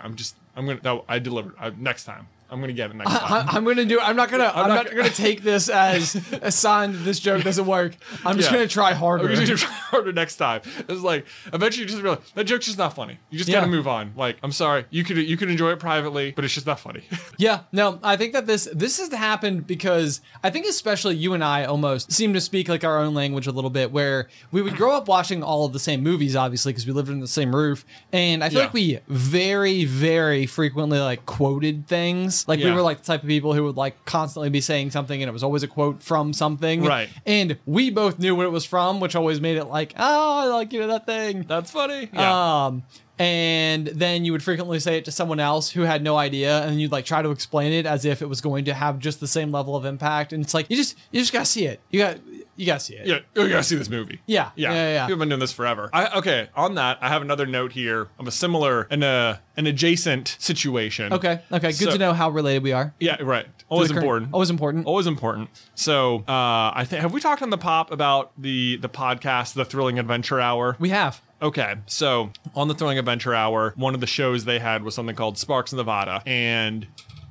I delivered. Next time I'm gonna get it next time. I'm gonna do it. I'm not gonna take this as a sign that this joke doesn't work. I'm just gonna try harder. I'm gonna try harder next time. It's like, eventually you just realize that joke's just not funny. You just gotta move on. Like, I'm sorry, you could enjoy it privately, but it's just not funny. Yeah, no, I think that this has happened because I think especially you and I almost seem to speak like our own language a little bit, where we would grow up watching all of the same movies, obviously, because we lived in the same roof, and I feel like we very, very frequently like quoted things. Like we were like the type of people who would like constantly be saying something and it was always a quote from something. Right. And we both knew what it was from, which always made it like, oh, like, you know, that thing. That's funny. Yeah. And then you would frequently say it to someone else who had no idea, and you'd like try to explain it as if it was going to have just the same level of impact. And it's like, you just gotta see it. You gotta see it. Yeah, you gotta see this movie. Yeah. People have been doing this forever. On that, I have another note here of a similar an adjacent situation. Okay. Good to know how related we are. Yeah, right. Always important. Always important. So, I think, have we talked on the pop about the podcast, The Thrilling Adventure Hour? We have. Okay, so on the Thrilling Adventure Hour, one of the shows they had was something called Sparks Nevada, and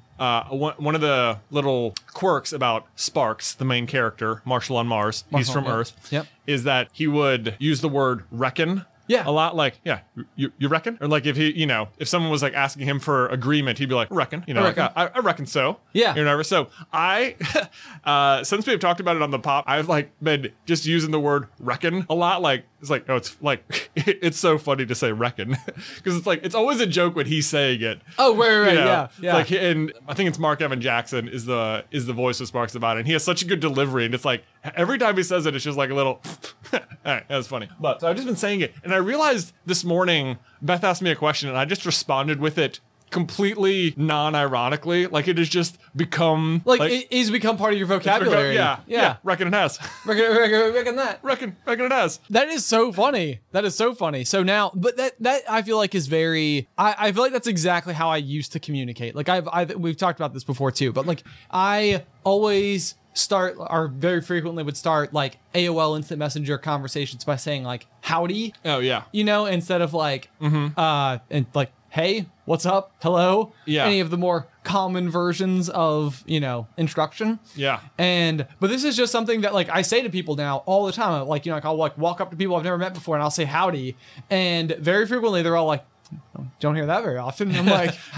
one of the little quirks about Sparks, the main character, Marshall on Mars, he's from Earth, is that he would use the word reckon. Yeah. A lot, like, you reckon? Or like if someone was like asking him for agreement, he'd be like, reckon. You know, I reckon. I reckon so. Yeah. You know, so I, since we've talked about it on the pop, I've like been just using the word reckon a lot. Like It's like, oh, it's like, it's so funny to say reckon. Because it's like, it's always a joke when he's saying it. Oh, right, You know? yeah. It's like, and I think it's Mark Evan Jackson is the voice of Sparks Nevada, and he has such a good delivery, and it's like every time he says it, it's just like a little. All right, that was funny. But so I've just been saying it, and I realized this morning Beth asked me a question, and I just responded with it completely non-ironically. Like it has just become Like it has become part of your vocabulary. yeah. Reckon it has. Reckon that. Reckon it has. That is so funny. That is so funny. So now, but that I feel like is very. I feel like that's exactly how I used to communicate. Like we've talked about this before too. But like I always start or very frequently would start like AOL Instant Messenger conversations by saying like howdy. Oh yeah. You know, instead of like and like hey, what's up? Hello. Yeah. Any of the more common versions of, you know, instruction. Yeah. But this is just something that like I say to people now all the time. Like, you know, like I'll like walk up to people I've never met before and I'll say howdy. And very frequently they're all like, don't hear that very often. And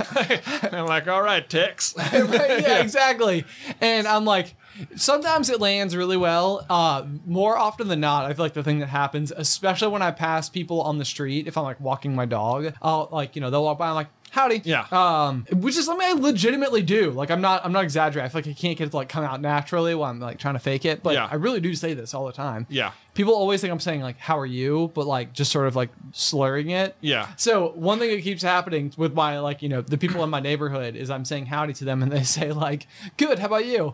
I'm like, all right, Tex. right, yeah, exactly. And I'm like, sometimes it lands really well. More often than not, I feel like the thing that happens, especially when I pass people on the street, if I'm like walking my dog, I'll like, you know, they'll walk by, I'm like, howdy. Yeah. Which is something I legitimately do. Like I'm not exaggerating. I feel like I can't get it to like come out naturally while I'm like trying to fake it. But Yeah. I really do say this all the time. Yeah. People always think I'm saying like, how are you? But like just sort of like slurring it. Yeah. So one thing that keeps happening with my like, you know, the people in my neighborhood is I'm saying howdy to them and they say like, good, how about you?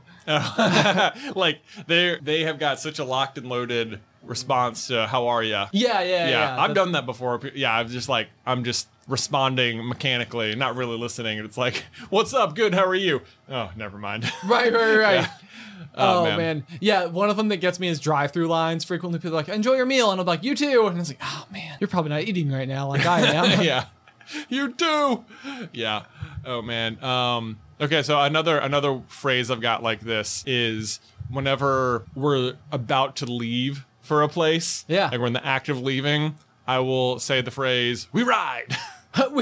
Like they have got such a locked and loaded response to how are ya? Yeah. I've done that before. Yeah, I'm just responding mechanically, not really listening, and it's like, what's up? Good, how are you? Oh, never mind. Right. Yeah. Oh man. Yeah, one of them that gets me is drive-through lines. Frequently people are like, enjoy your meal, and I'm like, you too. And it's like, oh man, you're probably not eating right now like I am. Yeah. You too. Yeah. Oh man. Okay, so another phrase I've got like this is whenever we're about to leave for a place, Yeah. like we're in the act of leaving, I will say the phrase, we ride. we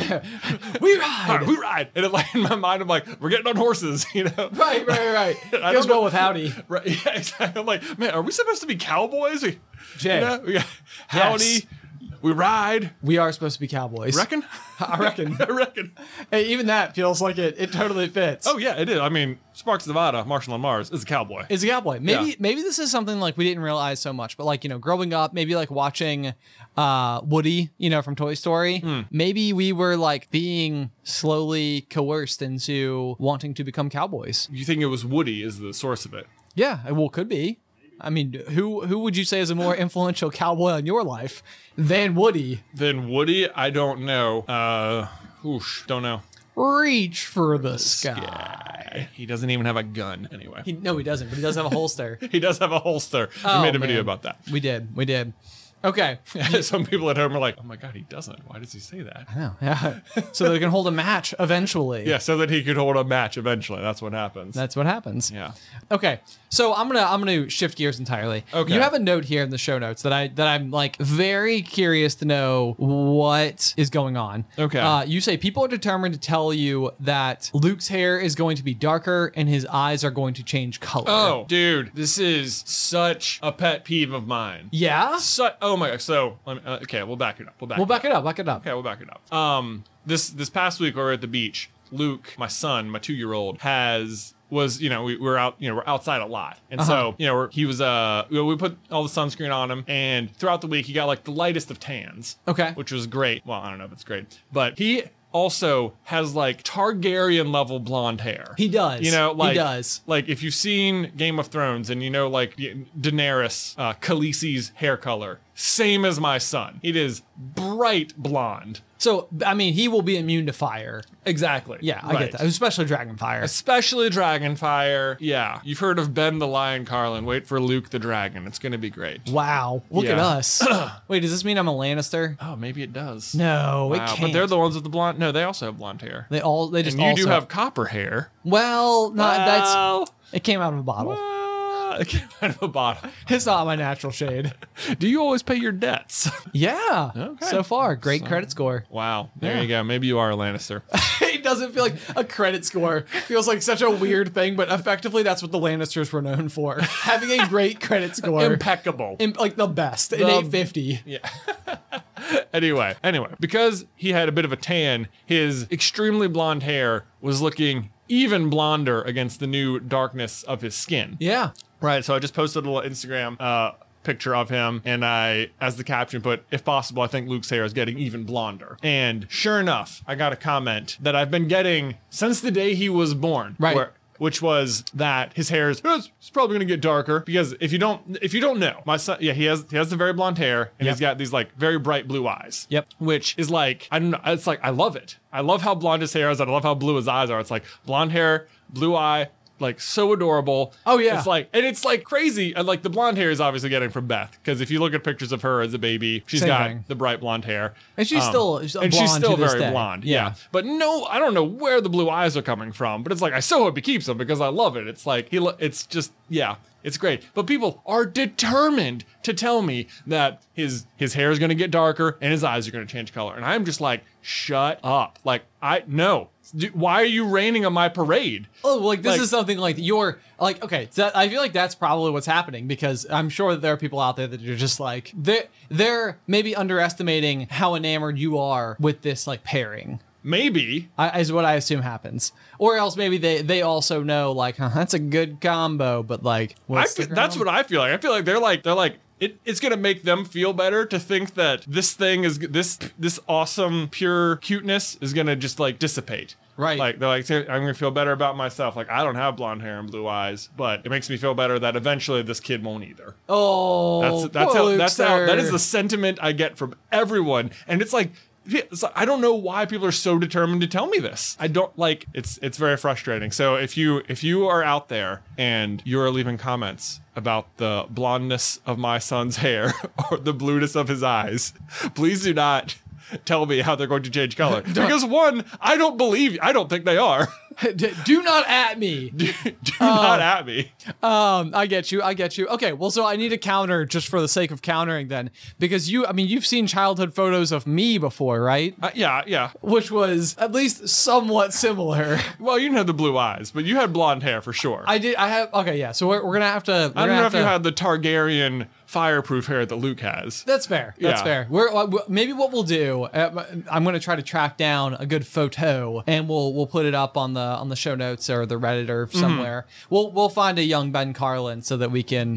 ride. We ride. And it, like in my mind, I'm like, we're getting on horses, you know? Right. I Goes don't well know- with howdy. Right. Yeah, exactly. I'm like, man, are we supposed to be cowboys? Jay. You know? We got howdy. Yes. We ride. We are supposed to be cowboys. Reckon? I reckon. I reckon. Hey, even that feels like it totally fits. Oh yeah, it is. I mean, Sparks Nevada, Marshall on Mars is a cowboy. It's a cowboy. Maybe Yeah. maybe this is something like we didn't realize so much, but like, you know, growing up, maybe like watching Woody, you know, from Toy Story, maybe we were like being slowly coerced into wanting to become cowboys. You think it was Woody is the source of it? Yeah, well, could be. I mean, who would you say is a more influential cowboy in your life than Woody? Then Woody, I don't know. Don't know. Reach for the sky. He doesn't even have a gun anyway. No, he doesn't, but he does have a holster. He does have a holster. Oh, We made a video man. about that. We did. Okay. Some people at home are like, oh my God, he doesn't. Why does he say that? I know. Yeah. So they can hold a match eventually. Yeah, so that he could hold a match eventually. That's what happens. That's what happens. Yeah. Okay, so I'm gonna shift gears entirely. Okay. You have a note here in the show notes that I'm like very curious to know what is going on. Okay. You say people are determined to tell you that Luke's hair is going to be darker and his eyes are going to change color. Oh, dude, this is such a pet peeve of mine. Yeah. Oh my God. So, okay, we'll back it up. We'll back it up. Back it up. Okay, we'll back it up. This past week we were at the beach. Luke, my son, my 2-year-old, was you know we're out we're outside a lot, and so he was we put all the sunscreen on him, and throughout the week he got like the lightest of tans. Okay. Which was great. Well, I don't know if it's great, but he also has like Targaryen level blonde hair. He does. You know, like he does. Like if you've seen Game of Thrones and you know like Daenerys, Khaleesi's hair color, same as my son. It is bright blonde. So I mean, he will be immune to fire. Exactly. Yeah, I Right. get that. Especially Dragonfire. Especially Dragonfire. Yeah. You've heard of Ben the Lion, Carlin. Wait for Luke the Dragon. It's going to be great. Wow. Look at Yeah. us. Wait, does this mean I'm a Lannister? Oh, maybe it does. No, it Wow. can't. But they're the ones with the blonde. No, they also have blonde hair. They just And you also do have copper hair. Well, no, Well, it came out of a bottle. Out of a bottle. It's not my natural shade. Do you always pay your debts? Yeah. Okay. So far, great credit score. Wow. There Yeah. you go. Maybe you are a Lannister. It doesn't feel like a credit score. Feels like such a weird thing, but effectively that's what the Lannisters were known for. Having a great credit score. Impeccable. Like the best. An 850. Yeah. Anyway, because he had a bit of a tan, his extremely blonde hair was looking even blonder against the new darkness of his skin. Yeah. Right, so I just posted a little Instagram picture of him, and I, as the caption put, if possible, I think Luke's hair is getting even blonder. And sure enough, I got a comment that I've been getting since the day he was born. Right. Which was that his hair is it's probably gonna get darker, because if you don't know, my son, yeah, he has the very blonde hair, and he's got these like very bright blue eyes. Yep. Which is like, I don't know, it's like I love it. I love how blonde his hair is, and I love how blue his eyes are. It's like blonde hair, blue eye, like so adorable. Oh yeah. It's like crazy. And like the blonde hair is obviously getting from Beth, because if you look at pictures of her as a baby, she's Same got thing. the bright blonde hair. And she's still and blonde she's still to this very day. blonde. Yeah. But no, I don't know where the blue eyes are coming from, but it's like I so hope he keeps them, because I love it. It's like it's just, yeah, it's great. But people are determined to tell me that his hair is going to get darker and his eyes are going to change color, and I'm just like, shut up. Like, no. Why are you raining on my parade? Oh, like this is something like you're like, okay, so I feel like that's probably what's happening, because I'm sure that there are people out there that are just like, they're maybe underestimating how enamored you are with this like pairing. Maybe. Is what I assume happens. Or else maybe they also know like, that's a good combo, but like, That's what I feel like. I feel like they're like it's gonna make them feel better to think that this thing is this awesome pure cuteness is gonna just like dissipate. Right. Like they're like, I'm gonna feel better about myself. Like, I don't have blonde hair and blue eyes, but it makes me feel better that eventually this kid won't either. Oh, That's how that is the sentiment I get from everyone, and it's like I don't know why people are so determined to tell me this. I don't like it's very frustrating. So if you are out there and you're leaving comments about the blondness of my son's hair or the blueness of his eyes, please do not tell me how they're going to change color. Because one, I don't think they are. Do not at me. Do not at me. I get you. Okay, well, so I need a counter just for the sake of countering then, because you've seen childhood photos of me before, right? Yeah. Which was at least somewhat similar. Well, you didn't have the blue eyes, but you had blonde hair for sure. I did. I have. Okay, yeah. So we're gonna have to. I don't know if you had the Targaryen fireproof hair that Luke has. That's fair. That's fair. Maybe what we'll do. I'm gonna try to track down a good photo, and we'll put it up on the show notes or the Reddit or somewhere. We'll find a young Ben Carlin so that we can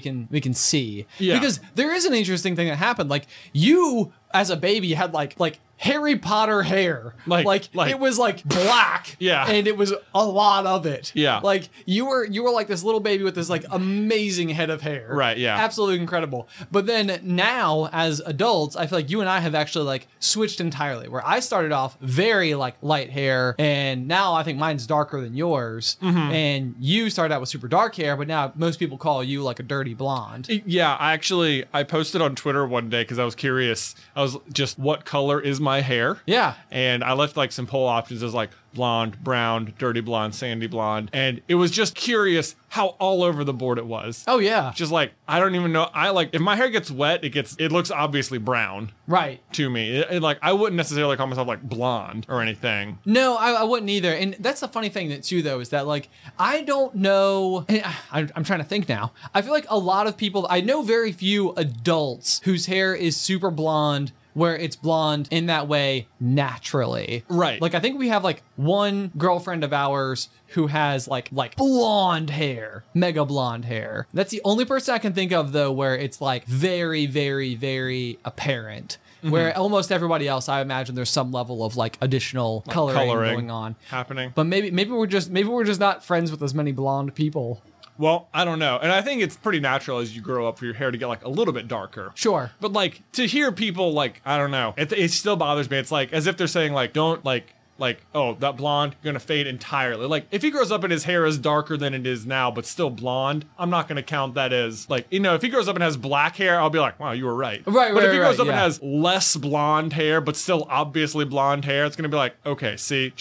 see. Yeah. Because there is an interesting thing that happened. Like, you as a baby had like Harry Potter hair. Like it was like black. Yeah. And it was a lot of it. Yeah. Like you were like this little baby with this like amazing head of hair. Right, yeah. Absolutely incredible. But then now as adults, I feel like you and I have actually like switched entirely, where I started off very like light hair, and now I think mine's darker than yours. And you started out with super dark hair, but now most people call you like a dirty blonde. Yeah, I posted on Twitter one day because I was curious. I was just, what color is my hair? Yeah. And I left like some poll options as like blonde, brown, dirty blonde, sandy blonde. And it was just curious how all over the board it was. Oh yeah. Just like, I don't even know. I like, if my hair gets wet, it looks obviously brown. Right. To me. Like, I wouldn't necessarily call myself like blonde or anything. No, I wouldn't either. And that's the funny thing that too, though, is that like, I don't know. I'm trying to think now. I feel like a lot of people, I know very few adults whose hair is super blonde, where it's blonde in that way naturally. Right. Like, I think we have like one girlfriend of ours who has like blonde hair, mega blonde hair. That's the only person I can think of, though, where it's like very, very, very apparent. Where almost everybody else, I imagine there's some level of like additional coloring going on happening. But maybe we're just not friends with as many blonde people. Well, I don't know. And I think it's pretty natural as you grow up for your hair to get like a little bit darker. Sure. But like, to hear people like, I don't know, it still bothers me. It's like as if they're saying like, don't like, oh, that blonde gonna fade entirely. Like, if he grows up and his hair is darker than it is now, but still blonde, I'm not gonna count that as like, if he grows up and has black hair, I'll be like, wow, you were right. Right. But if he grows up and has less blonde hair, but still obviously blonde hair, it's gonna be like, okay, see, just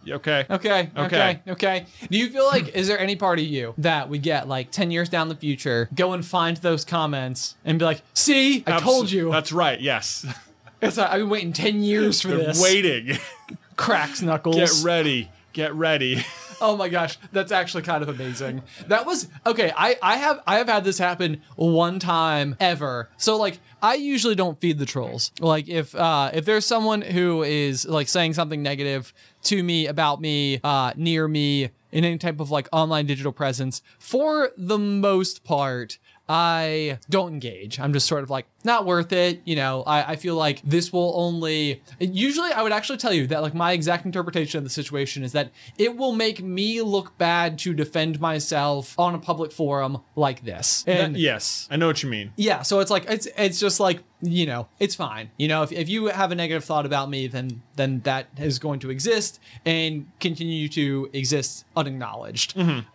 Okay. Okay. Do you feel like, is there any part of you that we get like 10 years down the future, go and find those comments and be like, see, I told you. That's right. Yes. It's like, I've been waiting 10 years for this. Waiting. Cracks knuckles. Get ready. Oh my gosh, that's actually kind of amazing. That was okay. I have had this happen one time ever. So like I usually don't feed the trolls. Like if there's someone who is like saying something negative to me, about me, near me, in any type of like online digital presence, for the most part, I don't engage. I'm just sort of like, not worth it. You know, I feel like this will only, usually I would actually tell you that like my exact interpretation of the situation is that it will make me look bad to defend myself on a public forum like this. And yes, I know what you mean. yeah, so it's like, it's just like, you know, it's fine. You know, if you have a negative thought about me, then that is going to exist and continue to exist unacknowledged.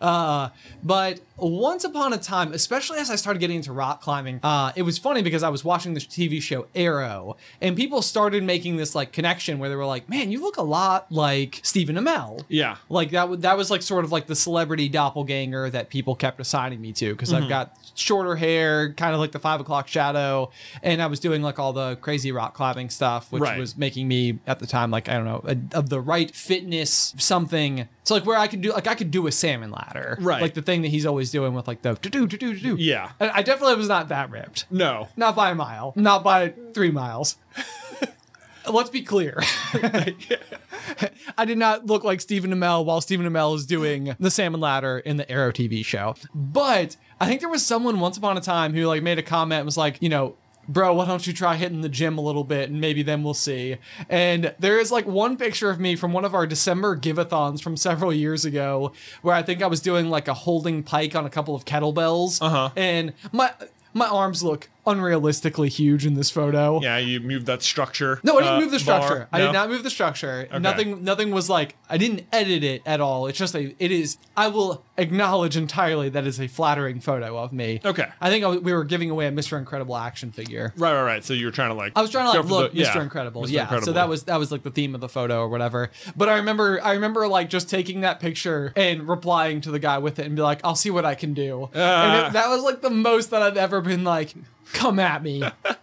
But once upon a time, especially as I started getting into rock climbing, it was funny because I was watching this TV show Arrow, and people started making this like connection where they were like, man, you look a lot like Stephen Amell. Yeah. Like that was like sort of like the celebrity doppelganger that people kept assigning me to, because I've got shorter hair, kind of like the 5 o'clock shadow, and I was doing like all the crazy rock climbing stuff, which was making me at the time like, I don't know, of the right fitness something. So like where I could do a salmon ladder, right? Like the thing that he's always doing with like the do. Yeah. And I definitely was not that ripped. No. Not by a mile. Not by 3 miles. Let's be clear. I did not look like Stephen Amell while Stephen Amell is doing the salmon ladder in the Arrow TV show. But I think there was someone once upon a time who like made a comment and was like, you know, bro, why don't you try hitting the gym a little bit and maybe then we'll see. And there is like one picture of me from one of our December give-a-thons from several years ago where I think I was doing like a holding pike on a couple of kettlebells. And my arms look unrealistically huge in this photo. Yeah, you moved that structure. No, I didn't move the structure. Bar. I did not move the structure. Okay. Nothing was like, I didn't edit it at all. It's just I will acknowledge entirely that is a flattering photo of me. Okay. I think we were giving away a Mr. Incredible action figure. Right. So you were trying to like. I was trying to like look Mr. Yeah, Incredible. Mr. Yeah. Incredible. So that was like the theme of the photo or whatever. But I remember like just taking that picture and replying to the guy with it and be like, I'll see what I can do. And that was like the most that I've ever been like, come at me.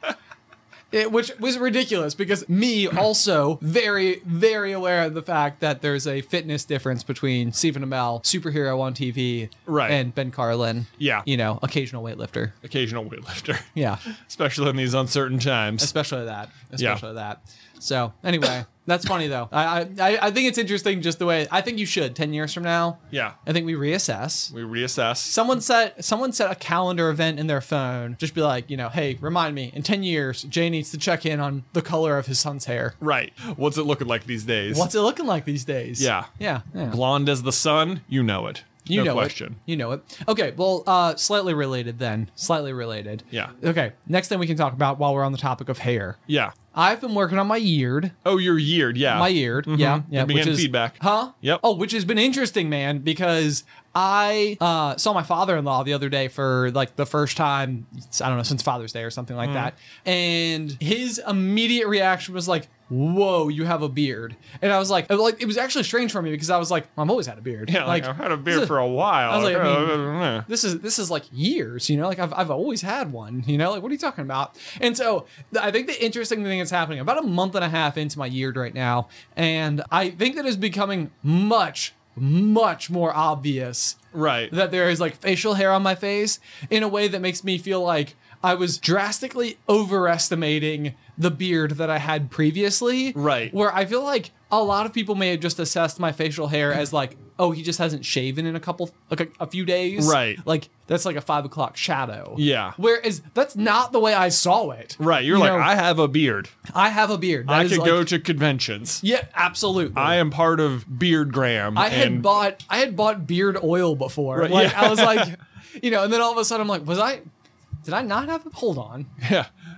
Which was ridiculous because me also very, very aware of the fact that there's a fitness difference between Stephen Amell, superhero on TV, and Ben Carlin. Yeah. You know, occasional weightlifter. Yeah. Especially in these uncertain times. Especially that. So anyway, that's funny though. I think it's interesting just the way, I think you should 10 years from now. Yeah. I think we reassess. Someone set a calendar event in their phone. Just be like, you know, hey, remind me, in 10 years, Jay needs to check in on the color of his son's hair. Right. What's it looking like these days? Yeah. Blonde as the sun, you know it. No question. You know it. Okay, well, slightly related. Yeah. Okay, next thing we can talk about while we're on the topic of hair. Yeah. I've been working on my yeard. Oh, your yeard, yeah. My yeard, yeah. You've been getting feedback. Huh? Yep. Oh, which has been interesting, man, because I saw my father-in-law the other day for like the first time, I don't know, since Father's Day or something like that. And his immediate reaction was like, whoa, you have a beard. And I was like, it was actually strange for me because I was like, I've always had a beard. Yeah, like I've had a beard for a while. I was like, I mean, this is like years, you know, like I've always had one, you know, like what are you talking about? And so I think the interesting thing that's happening about a month and a half into my yeard right now, and I think that is becoming much more obvious that there is like facial hair on my face in a way that makes me feel like I was drastically overestimating the beard that I had previously. Right. Where I feel like a lot of people may have just assessed my facial hair as like, oh, he just hasn't shaven in a few days. Right. Like that's like a 5 o'clock shadow. Yeah. Whereas that's not the way I saw it. Right. You're like, I have a beard. I have a beard. I could go to conventions. Yeah, absolutely. I am part of Beard Graham. I had bought beard oil before. Right, like yeah. I was like, you know, and then all of a sudden I'm like, did I not have it? Hold on. Yeah.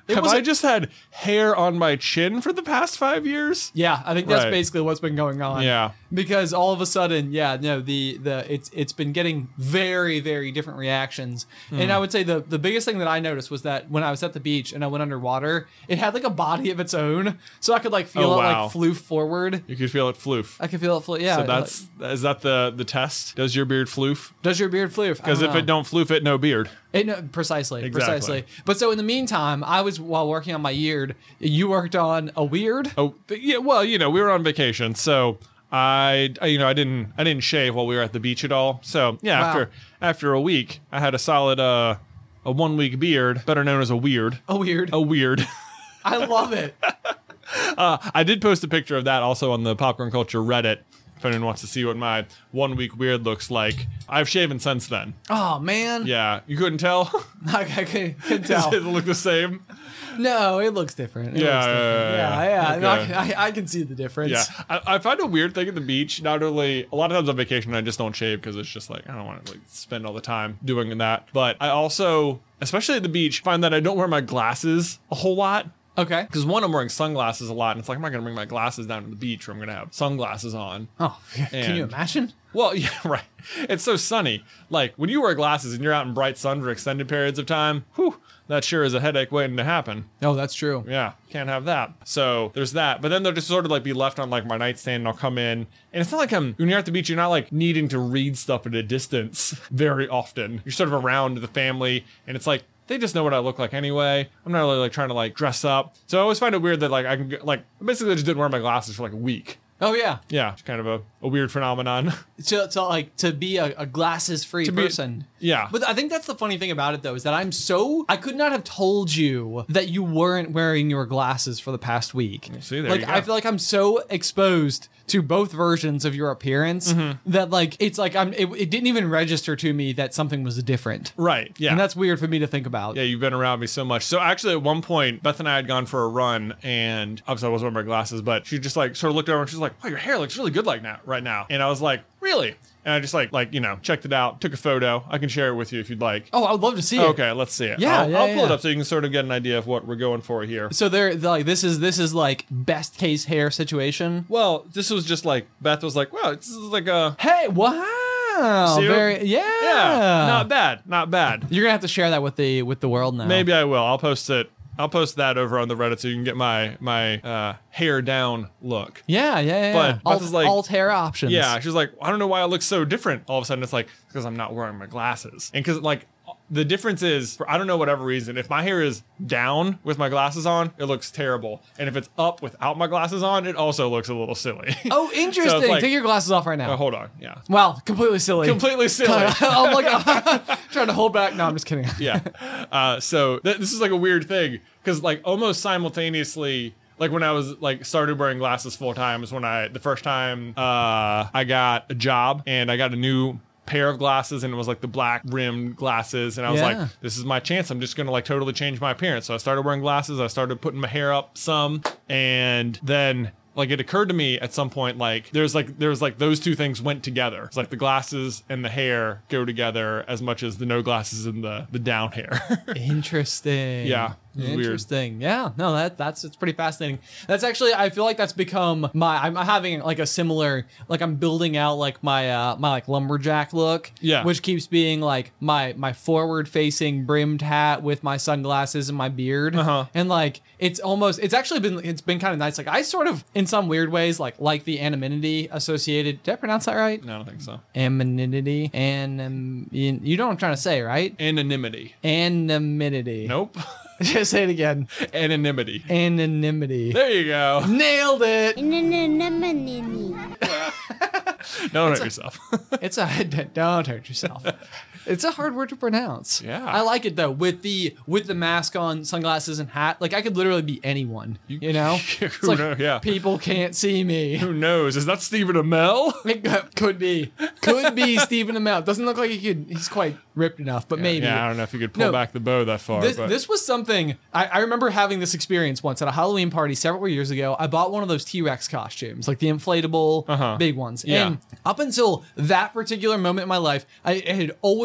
Have I just had hair on my chin for the past 5 years? Yeah, I think that's Right. basically what's been going on. Yeah. Because all of a sudden, it's been getting very, very different reactions. And I would say the biggest thing that I noticed was that when I was at the beach and I went underwater, it had like a body of its own. So I could like feel Oh, it wow. like floof forward. You could feel it floof. I could feel it floof. Yeah. So is that the test? Does your beard floof? does your beard floof? Because if it don't floof it, no beard. Precisely. Exactly. But so in the meantime, while working on my beard, you worked on a weird. Oh, yeah. Well, we were on vacation, so I didn't shave while we were at the beach at all. So yeah, Wow. after a week, I had a solid a 1 week beard, better known as a weird. A weird. A weird. I love it. I did post a picture of that also on the Popcorn Culture Reddit. If anyone wants to see what my 1 week weird looks like, I've shaven since then. Oh man. Yeah, you couldn't tell. I couldn't tell. Does it look the same? No, it looks different. Yeah. No, Okay. I can see the difference. Yeah, I find a weird thing at the beach. Not only a lot of times on vacation, I just don't shave because it's just like I don't want to like spend all the time doing that. But I also, especially at the beach, find that I don't wear my glasses a whole lot. Okay. Because one, I'm wearing sunglasses a lot, and it's like I'm not gonna bring my glasses down to the beach where I'm gonna have sunglasses on. Oh, can you And- imagine? Well, yeah, right. It's so sunny. Like when you wear glasses and you're out in bright sun for extended periods of time, whew, that sure is a headache waiting to happen. Oh, that's true. Yeah, can't have that. So there's that. But then they'll just sort of like be left on like my nightstand and I'll come in. And it's not like when you're at the beach, you're not like needing to read stuff at a distance very often. You're sort of around the family and it's like, they just know what I look like anyway. I'm not really like trying to like dress up. So I always find it weird that like I can get like basically I just didn't wear my glasses for like a week. Oh yeah. Yeah, it's kind of a weird phenomenon. To be a glasses free person. Yeah. But I think that's the funny thing about it though, is that I could not have told you that you weren't wearing your glasses for the past week. See, there like you go. I feel like I'm so exposed to both versions of your appearance that like it's like it didn't even register to me that something was different. Right. Yeah. And that's weird for me to think about. Yeah, you've been around me so much. So actually, at one point, Beth and I had gone for a run, and obviously I wasn't wearing my glasses, but she just like sort of looked over and she's like, "Wow, your hair looks really good right now." And I was like, "Really?" And I just like checked it out, took a photo. I can share it with you if you'd like. Oh, I would love to see it. Okay, let's see it. Yeah, I'll pull it yeah. up so you can sort of get an idea of what we're going for here. So they're like this is like best case hair situation. Well, this was just like Beth was like, "Wow, this is like a Hey, wow. See what- Very yeah, not bad." You're gonna have to share that with the world now. Maybe I will. I'll post it. I'll post that over on the Reddit so you can get my hair down look. Yeah. But Beth is like- alt hair options. Yeah, she's like, I don't know why it looks so different. All of a sudden, it's like because I'm not wearing my glasses, and because like the difference is, for I don't know whatever reason, if my hair is down with my glasses on, it looks terrible, and if it's up without my glasses on, it also looks a little silly. Oh, interesting. like- Take your glasses off right now. Oh, hold on, yeah, Wow, completely silly. completely silly. I'm like trying to hold back. No, I'm just kidding. Yeah. So this is like a weird thing because like almost simultaneously. Like when I was like started wearing glasses full time is when the first time I got a job and I got a new pair of glasses and it was like the black rimmed glasses and I was Yeah. like, this is my chance. I'm just gonna like totally change my appearance. So I started wearing glasses. I started putting my hair up some, and then like it occurred to me at some point like there's like those two things went together. It's like the glasses and the hair go together as much as the no glasses and the down hair. Interesting. Yeah, it was weird. Interesting. Yeah. No, it's pretty fascinating. That's actually I feel like that's become I'm having like a similar like I'm building out like my like lumberjack look. Yeah. Which keeps being like my forward facing brimmed hat with my sunglasses and my beard. Uh-huh. And like it's been kind of nice. Like I sort of in some weird ways like the anonymity associated. Did I pronounce that right? No, I don't think so. Anonymity. You know what I'm trying to say, right? Anonymity. Anonymity. Nope. Just say it again. Anonymity. Anonymity. There you go. Nailed it. Don't hurt yourself. Don't hurt yourself. It's a hard word to pronounce. Yeah. I like it though. With the mask on, sunglasses, and hat, like I could literally be anyone. You know? It's Who like knows? Yeah. people can't see me. Who knows? Is that Stephen Amell? It could be Stephen Amell. Doesn't look like he's quite ripped enough, but maybe. Yeah, I don't know if you could pull No. back the bow that far. but This was something I remember having this experience once at a Halloween party several years ago. I bought one of those T-Rex costumes, like the inflatable Uh-huh. big ones. Yeah. And up until that particular moment in my life, I had always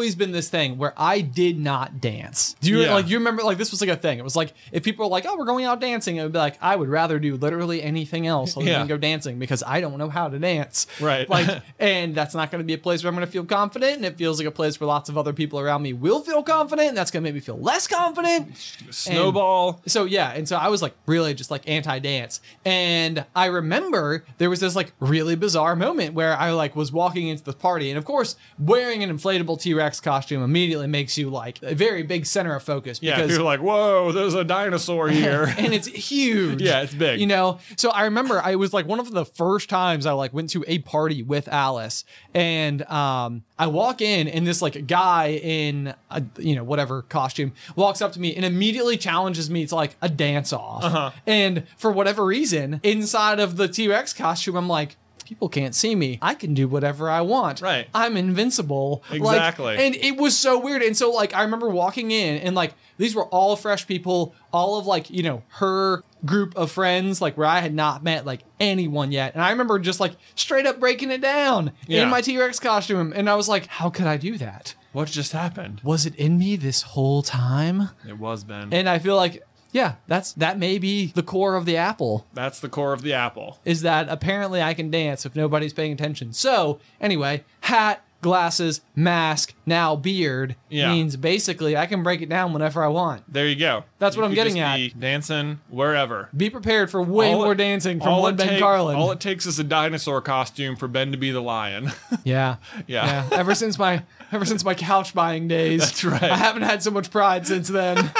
always been this thing where I did not dance. Do you Yeah. like? You remember like this was like a thing. It was like if people were like, "Oh, we're going out dancing," it would be like, I would rather do literally anything else other Yeah. than go dancing because I don't know how to dance. Right. Like, and that's not going to be a place where I'm going to feel confident, and it feels like a place where lots of other people around me will feel confident, and that's going to make me feel less confident. Snowball. So yeah, and so I was like really just like anti-dance. And I remember there was this like really bizarre moment where I like was walking into the party, and of course, wearing an inflatable T-Rex costume immediately makes you like a very big center of focus Yeah, because you're like, whoa, there's a dinosaur here. and it's huge. Yeah, it's big. You know, so I remember I was like one of the first times I like went to a party with Alice, and I walk in and this like guy in a, you know, whatever costume walks up to me and immediately challenges me to like a dance off. And for whatever reason, inside of the T-Rex costume, I'm like, people can't see me. I can do whatever I want. Right. I'm invincible. Exactly. Like, and it was so weird. And so like I remember walking in and like these were all fresh people, all of like, you know, her group of friends, like where I had not met like anyone yet. And I remember just like straight up breaking it down Yeah. in my T-Rex costume. And I was like, how could I do that? What just happened? Was it in me this whole time? It was, Ben. And I feel like, yeah, that may be the core of the apple. That's the core of the apple. Is that apparently I can dance if nobody's paying attention. So anyway, hat, glasses, mask, now beard Yeah. means basically I can break it down whenever I want. There you go. That's what You I'm could getting just at. be dancing wherever. Be prepared for way All more it- dancing from all one it Ben take- Carlin. All it takes is a dinosaur costume for Ben to be the lion. Yeah. Yeah. Ever since my couch buying days. That's right. I haven't had so much pride since then.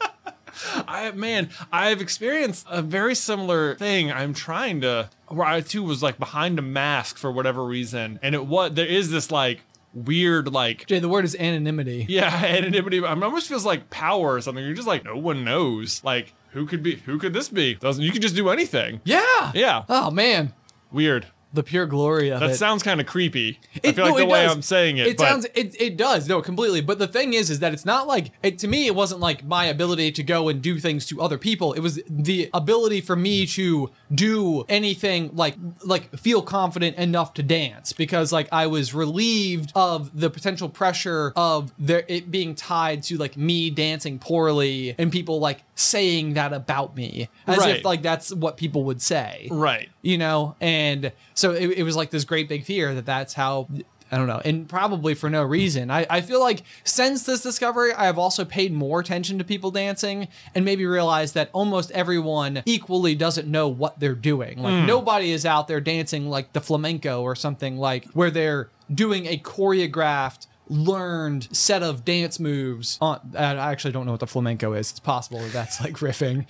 I've experienced a very similar thing. I'm trying to, where I too was like behind a mask for whatever reason. And there is this like weird, like, Jay, the word is anonymity. yeah, anonymity. It almost feels like power or something. You're just like, no one knows. Like, who could this be? You could just do anything. Yeah. Yeah. Oh man. Weird. The pure glory of That it. sounds kind of creepy. I It- feel like no, the it way does. I'm saying it. but It does, no, completely. But the thing is that it's not like to me it wasn't like my ability to go and do things to other people. It was the ability for me to do anything like feel confident enough to dance because like I was relieved of the potential pressure of it being tied to like me dancing poorly and people like saying that about me as Right. if like that's what people would say. Right. You know, and so it was like this great big fear that's how, I don't know, and probably for no reason. I feel like since this discovery, I have also paid more attention to people dancing and maybe realized that almost everyone equally doesn't know what they're doing. Like nobody is out there dancing like the flamenco or something like where they're doing a choreographed learned set of dance moves on. I actually don't know what the flamenco is. It's possible that that's like riffing,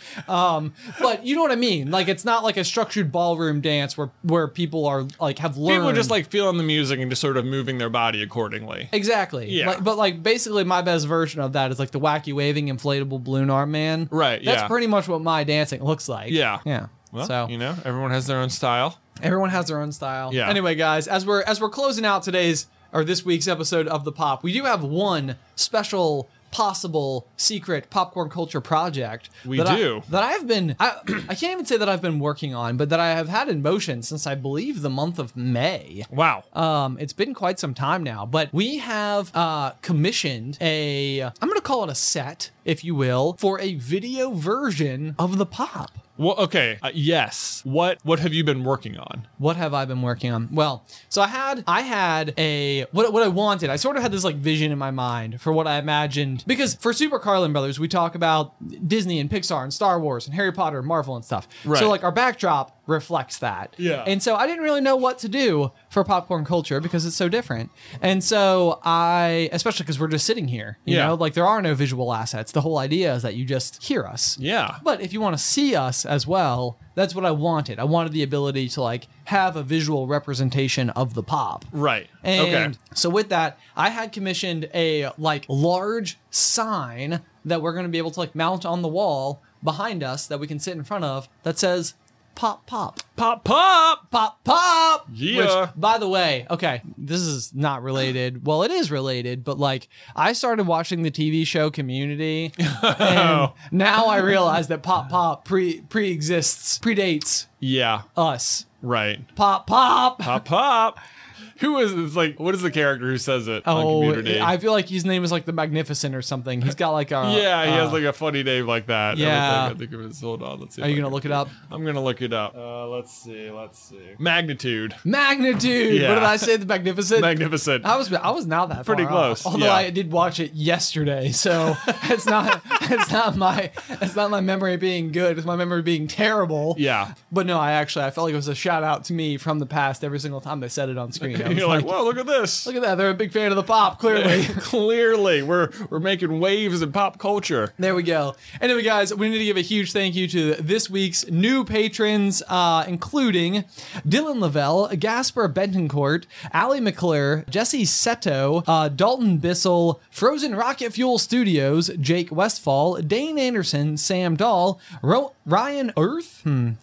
but you know what I mean. Like it's not like a structured ballroom dance where people are like have learned. people are just like feeling the music and just sort of moving their body accordingly. Exactly. Yeah. Like, but like basically my best version of that is like the wacky waving inflatable balloon arm man. Right, That's yeah. pretty much what my dancing looks like. Yeah. Yeah. Well, so you know, everyone has their own style. everyone has their own style. Yeah. Anyway, guys, as we're closing out this week's episode of The Pop, we do have one special possible secret popcorn culture project We that do. I can't even say that I've been working on, but that I have had in motion since I believe the month of May. Wow. It's been quite some time now, but we have commissioned I'm going to call it a set, if you will, for a video version of The Pop. Well, okay. Yes. What have you been working on? What have I been working on? Well, so I had what I wanted. I sort of had this like vision in my mind for what I imagined, because for Super Carlin Brothers, we talk about Disney and Pixar and Star Wars and Harry Potter and Marvel and stuff. Right. So like our backdrop reflects that. Yeah. And so I didn't really know what to do for popcorn culture because it's so different. And so especially because we're just sitting here, you Yeah. know, like there are no visual assets. The whole idea is that you just hear us. Yeah. But if you want to see us as well, that's what I wanted. I wanted the ability to like have a visual representation of the pop. Right. And okay. so with that, I had commissioned a like large sign that we're going to be able to like mount on the wall behind us that we can sit in front of that says pop pop. Pop pop. Pop pop. Yeah. Which, by the way, okay, this is not related. Well, it is related, but like I started watching the TV show Community, and now I realize that pop pop predates Yeah. us. Right. Pop pop. Pop pop. Who is it's like? What is the character who says it on Oh, Community? I feel like his name is like the Magnificent or something. He's got like a yeah, he has like a funny name like that. Yeah. I think of it. Hold on, let's see. Are you gonna look it up? I'm gonna look it up. Let's see. Magnitude. Magnitude. Yeah. What did I say? The Magnificent. Magnificent. I was not that Pretty far close, off. Although yeah. I did watch it yesterday, so it's not my memory being good. It's my memory being terrible. Yeah. But no, I felt like it was a shout out to me from the past every single time they said it on screen. I was You're like, whoa, look at this. look at that. They're a big fan of the pop, clearly. Clearly, we're making waves in pop culture. There we go. Anyway, guys, we need to give a huge thank you to this week's new patrons, including Dylan Lavelle, Gasper Bentoncourt, Allie McClure, Jesse Seto, Dalton Bissell, Frozen Rocket Fuel Studios, Jake Westfall, Dane Anderson, Sam Dahl, Ryan Earth,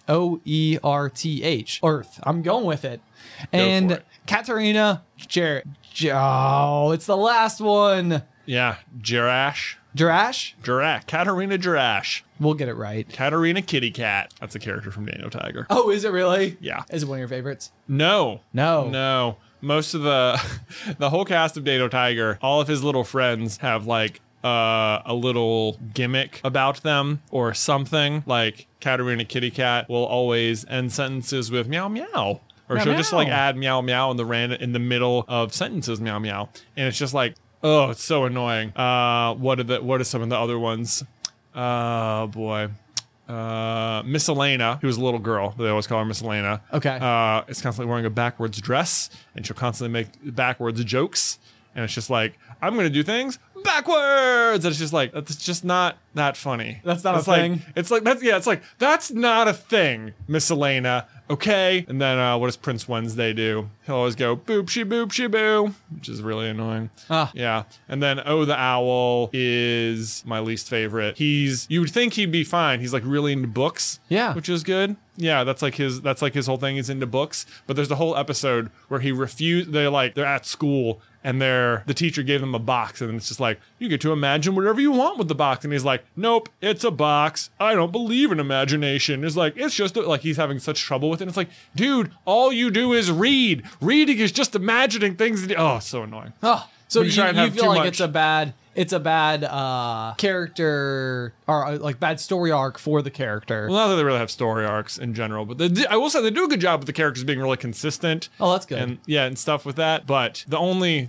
Oerth, Earth. I'm going with it. And it. Katarina Jarrett. Oh, it's the last one. Yeah, Jirash. Jirash? Katarina Jirash. We'll get it right. Katarina Kitty Cat. That's a character from Daniel Tiger. Oh, is it really? Yeah. Is it one of your favorites? No. No. Most of the whole cast of Daniel Tiger, all of his little friends have like a little gimmick about them or something. Like Katarina Kitty Cat will always end sentences with meow meow. Or Meow, she'll just like meow. add meow meow in the middle of sentences, meow meow. And it's just like, oh, it's so annoying. What are some of the other ones? Oh boy. Miss Elena, who's a little girl, they always call her Miss Elena. Okay. Is constantly wearing a backwards dress, and she'll constantly make backwards jokes. And it's just like, I'm gonna do things backwards. And it's just like, that's just not that funny. That's not it's a thing? It's like that's not a thing, Miss Elena. Okay. And then what does Prince Wednesday do? He'll always go boop she boo, which is really annoying. Yeah. And then the Owl is my least favorite. You would think he'd be fine. He's like really into books. Yeah. Which is good. Yeah, that's like his whole thing. He's into books. But there's a whole episode where he refused. They're at school and the teacher gave them a box, and it's just like, you get to imagine whatever you want with the box. And he's like, nope, it's a box. I don't believe in imagination. It's like, it's just like he's having such trouble with it. It's like, dude, all you do is read. Reading is just imagining things. Oh, so annoying. Oh, so When you try and have feel too like much. it's a bad character or like bad story arc for the character. Well, not that they really have story arcs in general, but I will say they do a good job with the characters being really consistent. Oh, that's good. And stuff with that. But the only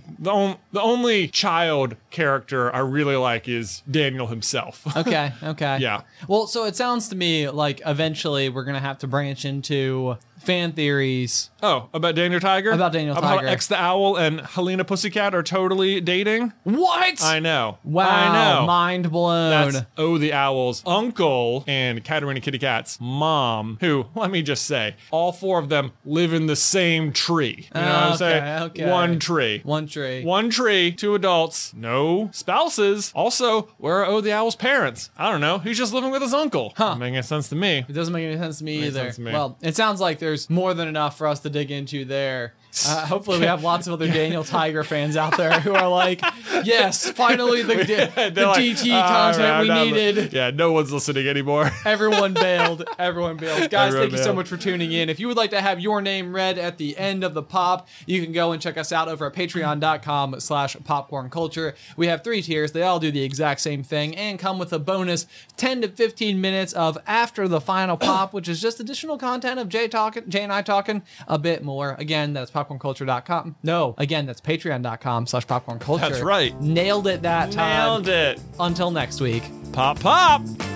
child character I really like is Daniel himself. Okay. Yeah. Well, so it sounds to me like eventually we're gonna have to branch into fan theories. Oh, about Daniel Tiger? About Daniel About Tiger. how X the Owl and Helena Pussycat are totally dating? What? I know. Wow. I know. Mind blown. That's the Owl's uncle and Katarina Kitty Cat's mom, who, let me just say, all four of them live in the same tree. You know what I'm saying? Okay. One tree. One tree. 2 adults, no spouses. Also, where are the Owl's parents? I don't know. He's just living with his uncle. Huh. Making sense to me. It doesn't make any sense to me Makes either. sense to me. Well, it sounds like there's more than enough for us to dig into there. Hopefully we have lots of other Daniel Tiger fans out there who are like, yes, finally the DT content we needed. Yeah, no one's listening anymore. Everyone bailed. Guys, Everyone thank you so bailed. much for tuning in. If you would like to have your name read at the end of the pop, you can go and check us out over at patreon.com/popcornculture. We have 3 tiers. They all do the exact same thing and come with a bonus 10 to 15 minutes of after the final pop, which is just additional content of Jay and I talking a bit more. Again, that's popcornculture.com. No, again, that's patreon.com/popcornculture. That's right. Nailed it that time. Nailed it. Until next week. Pop, pop.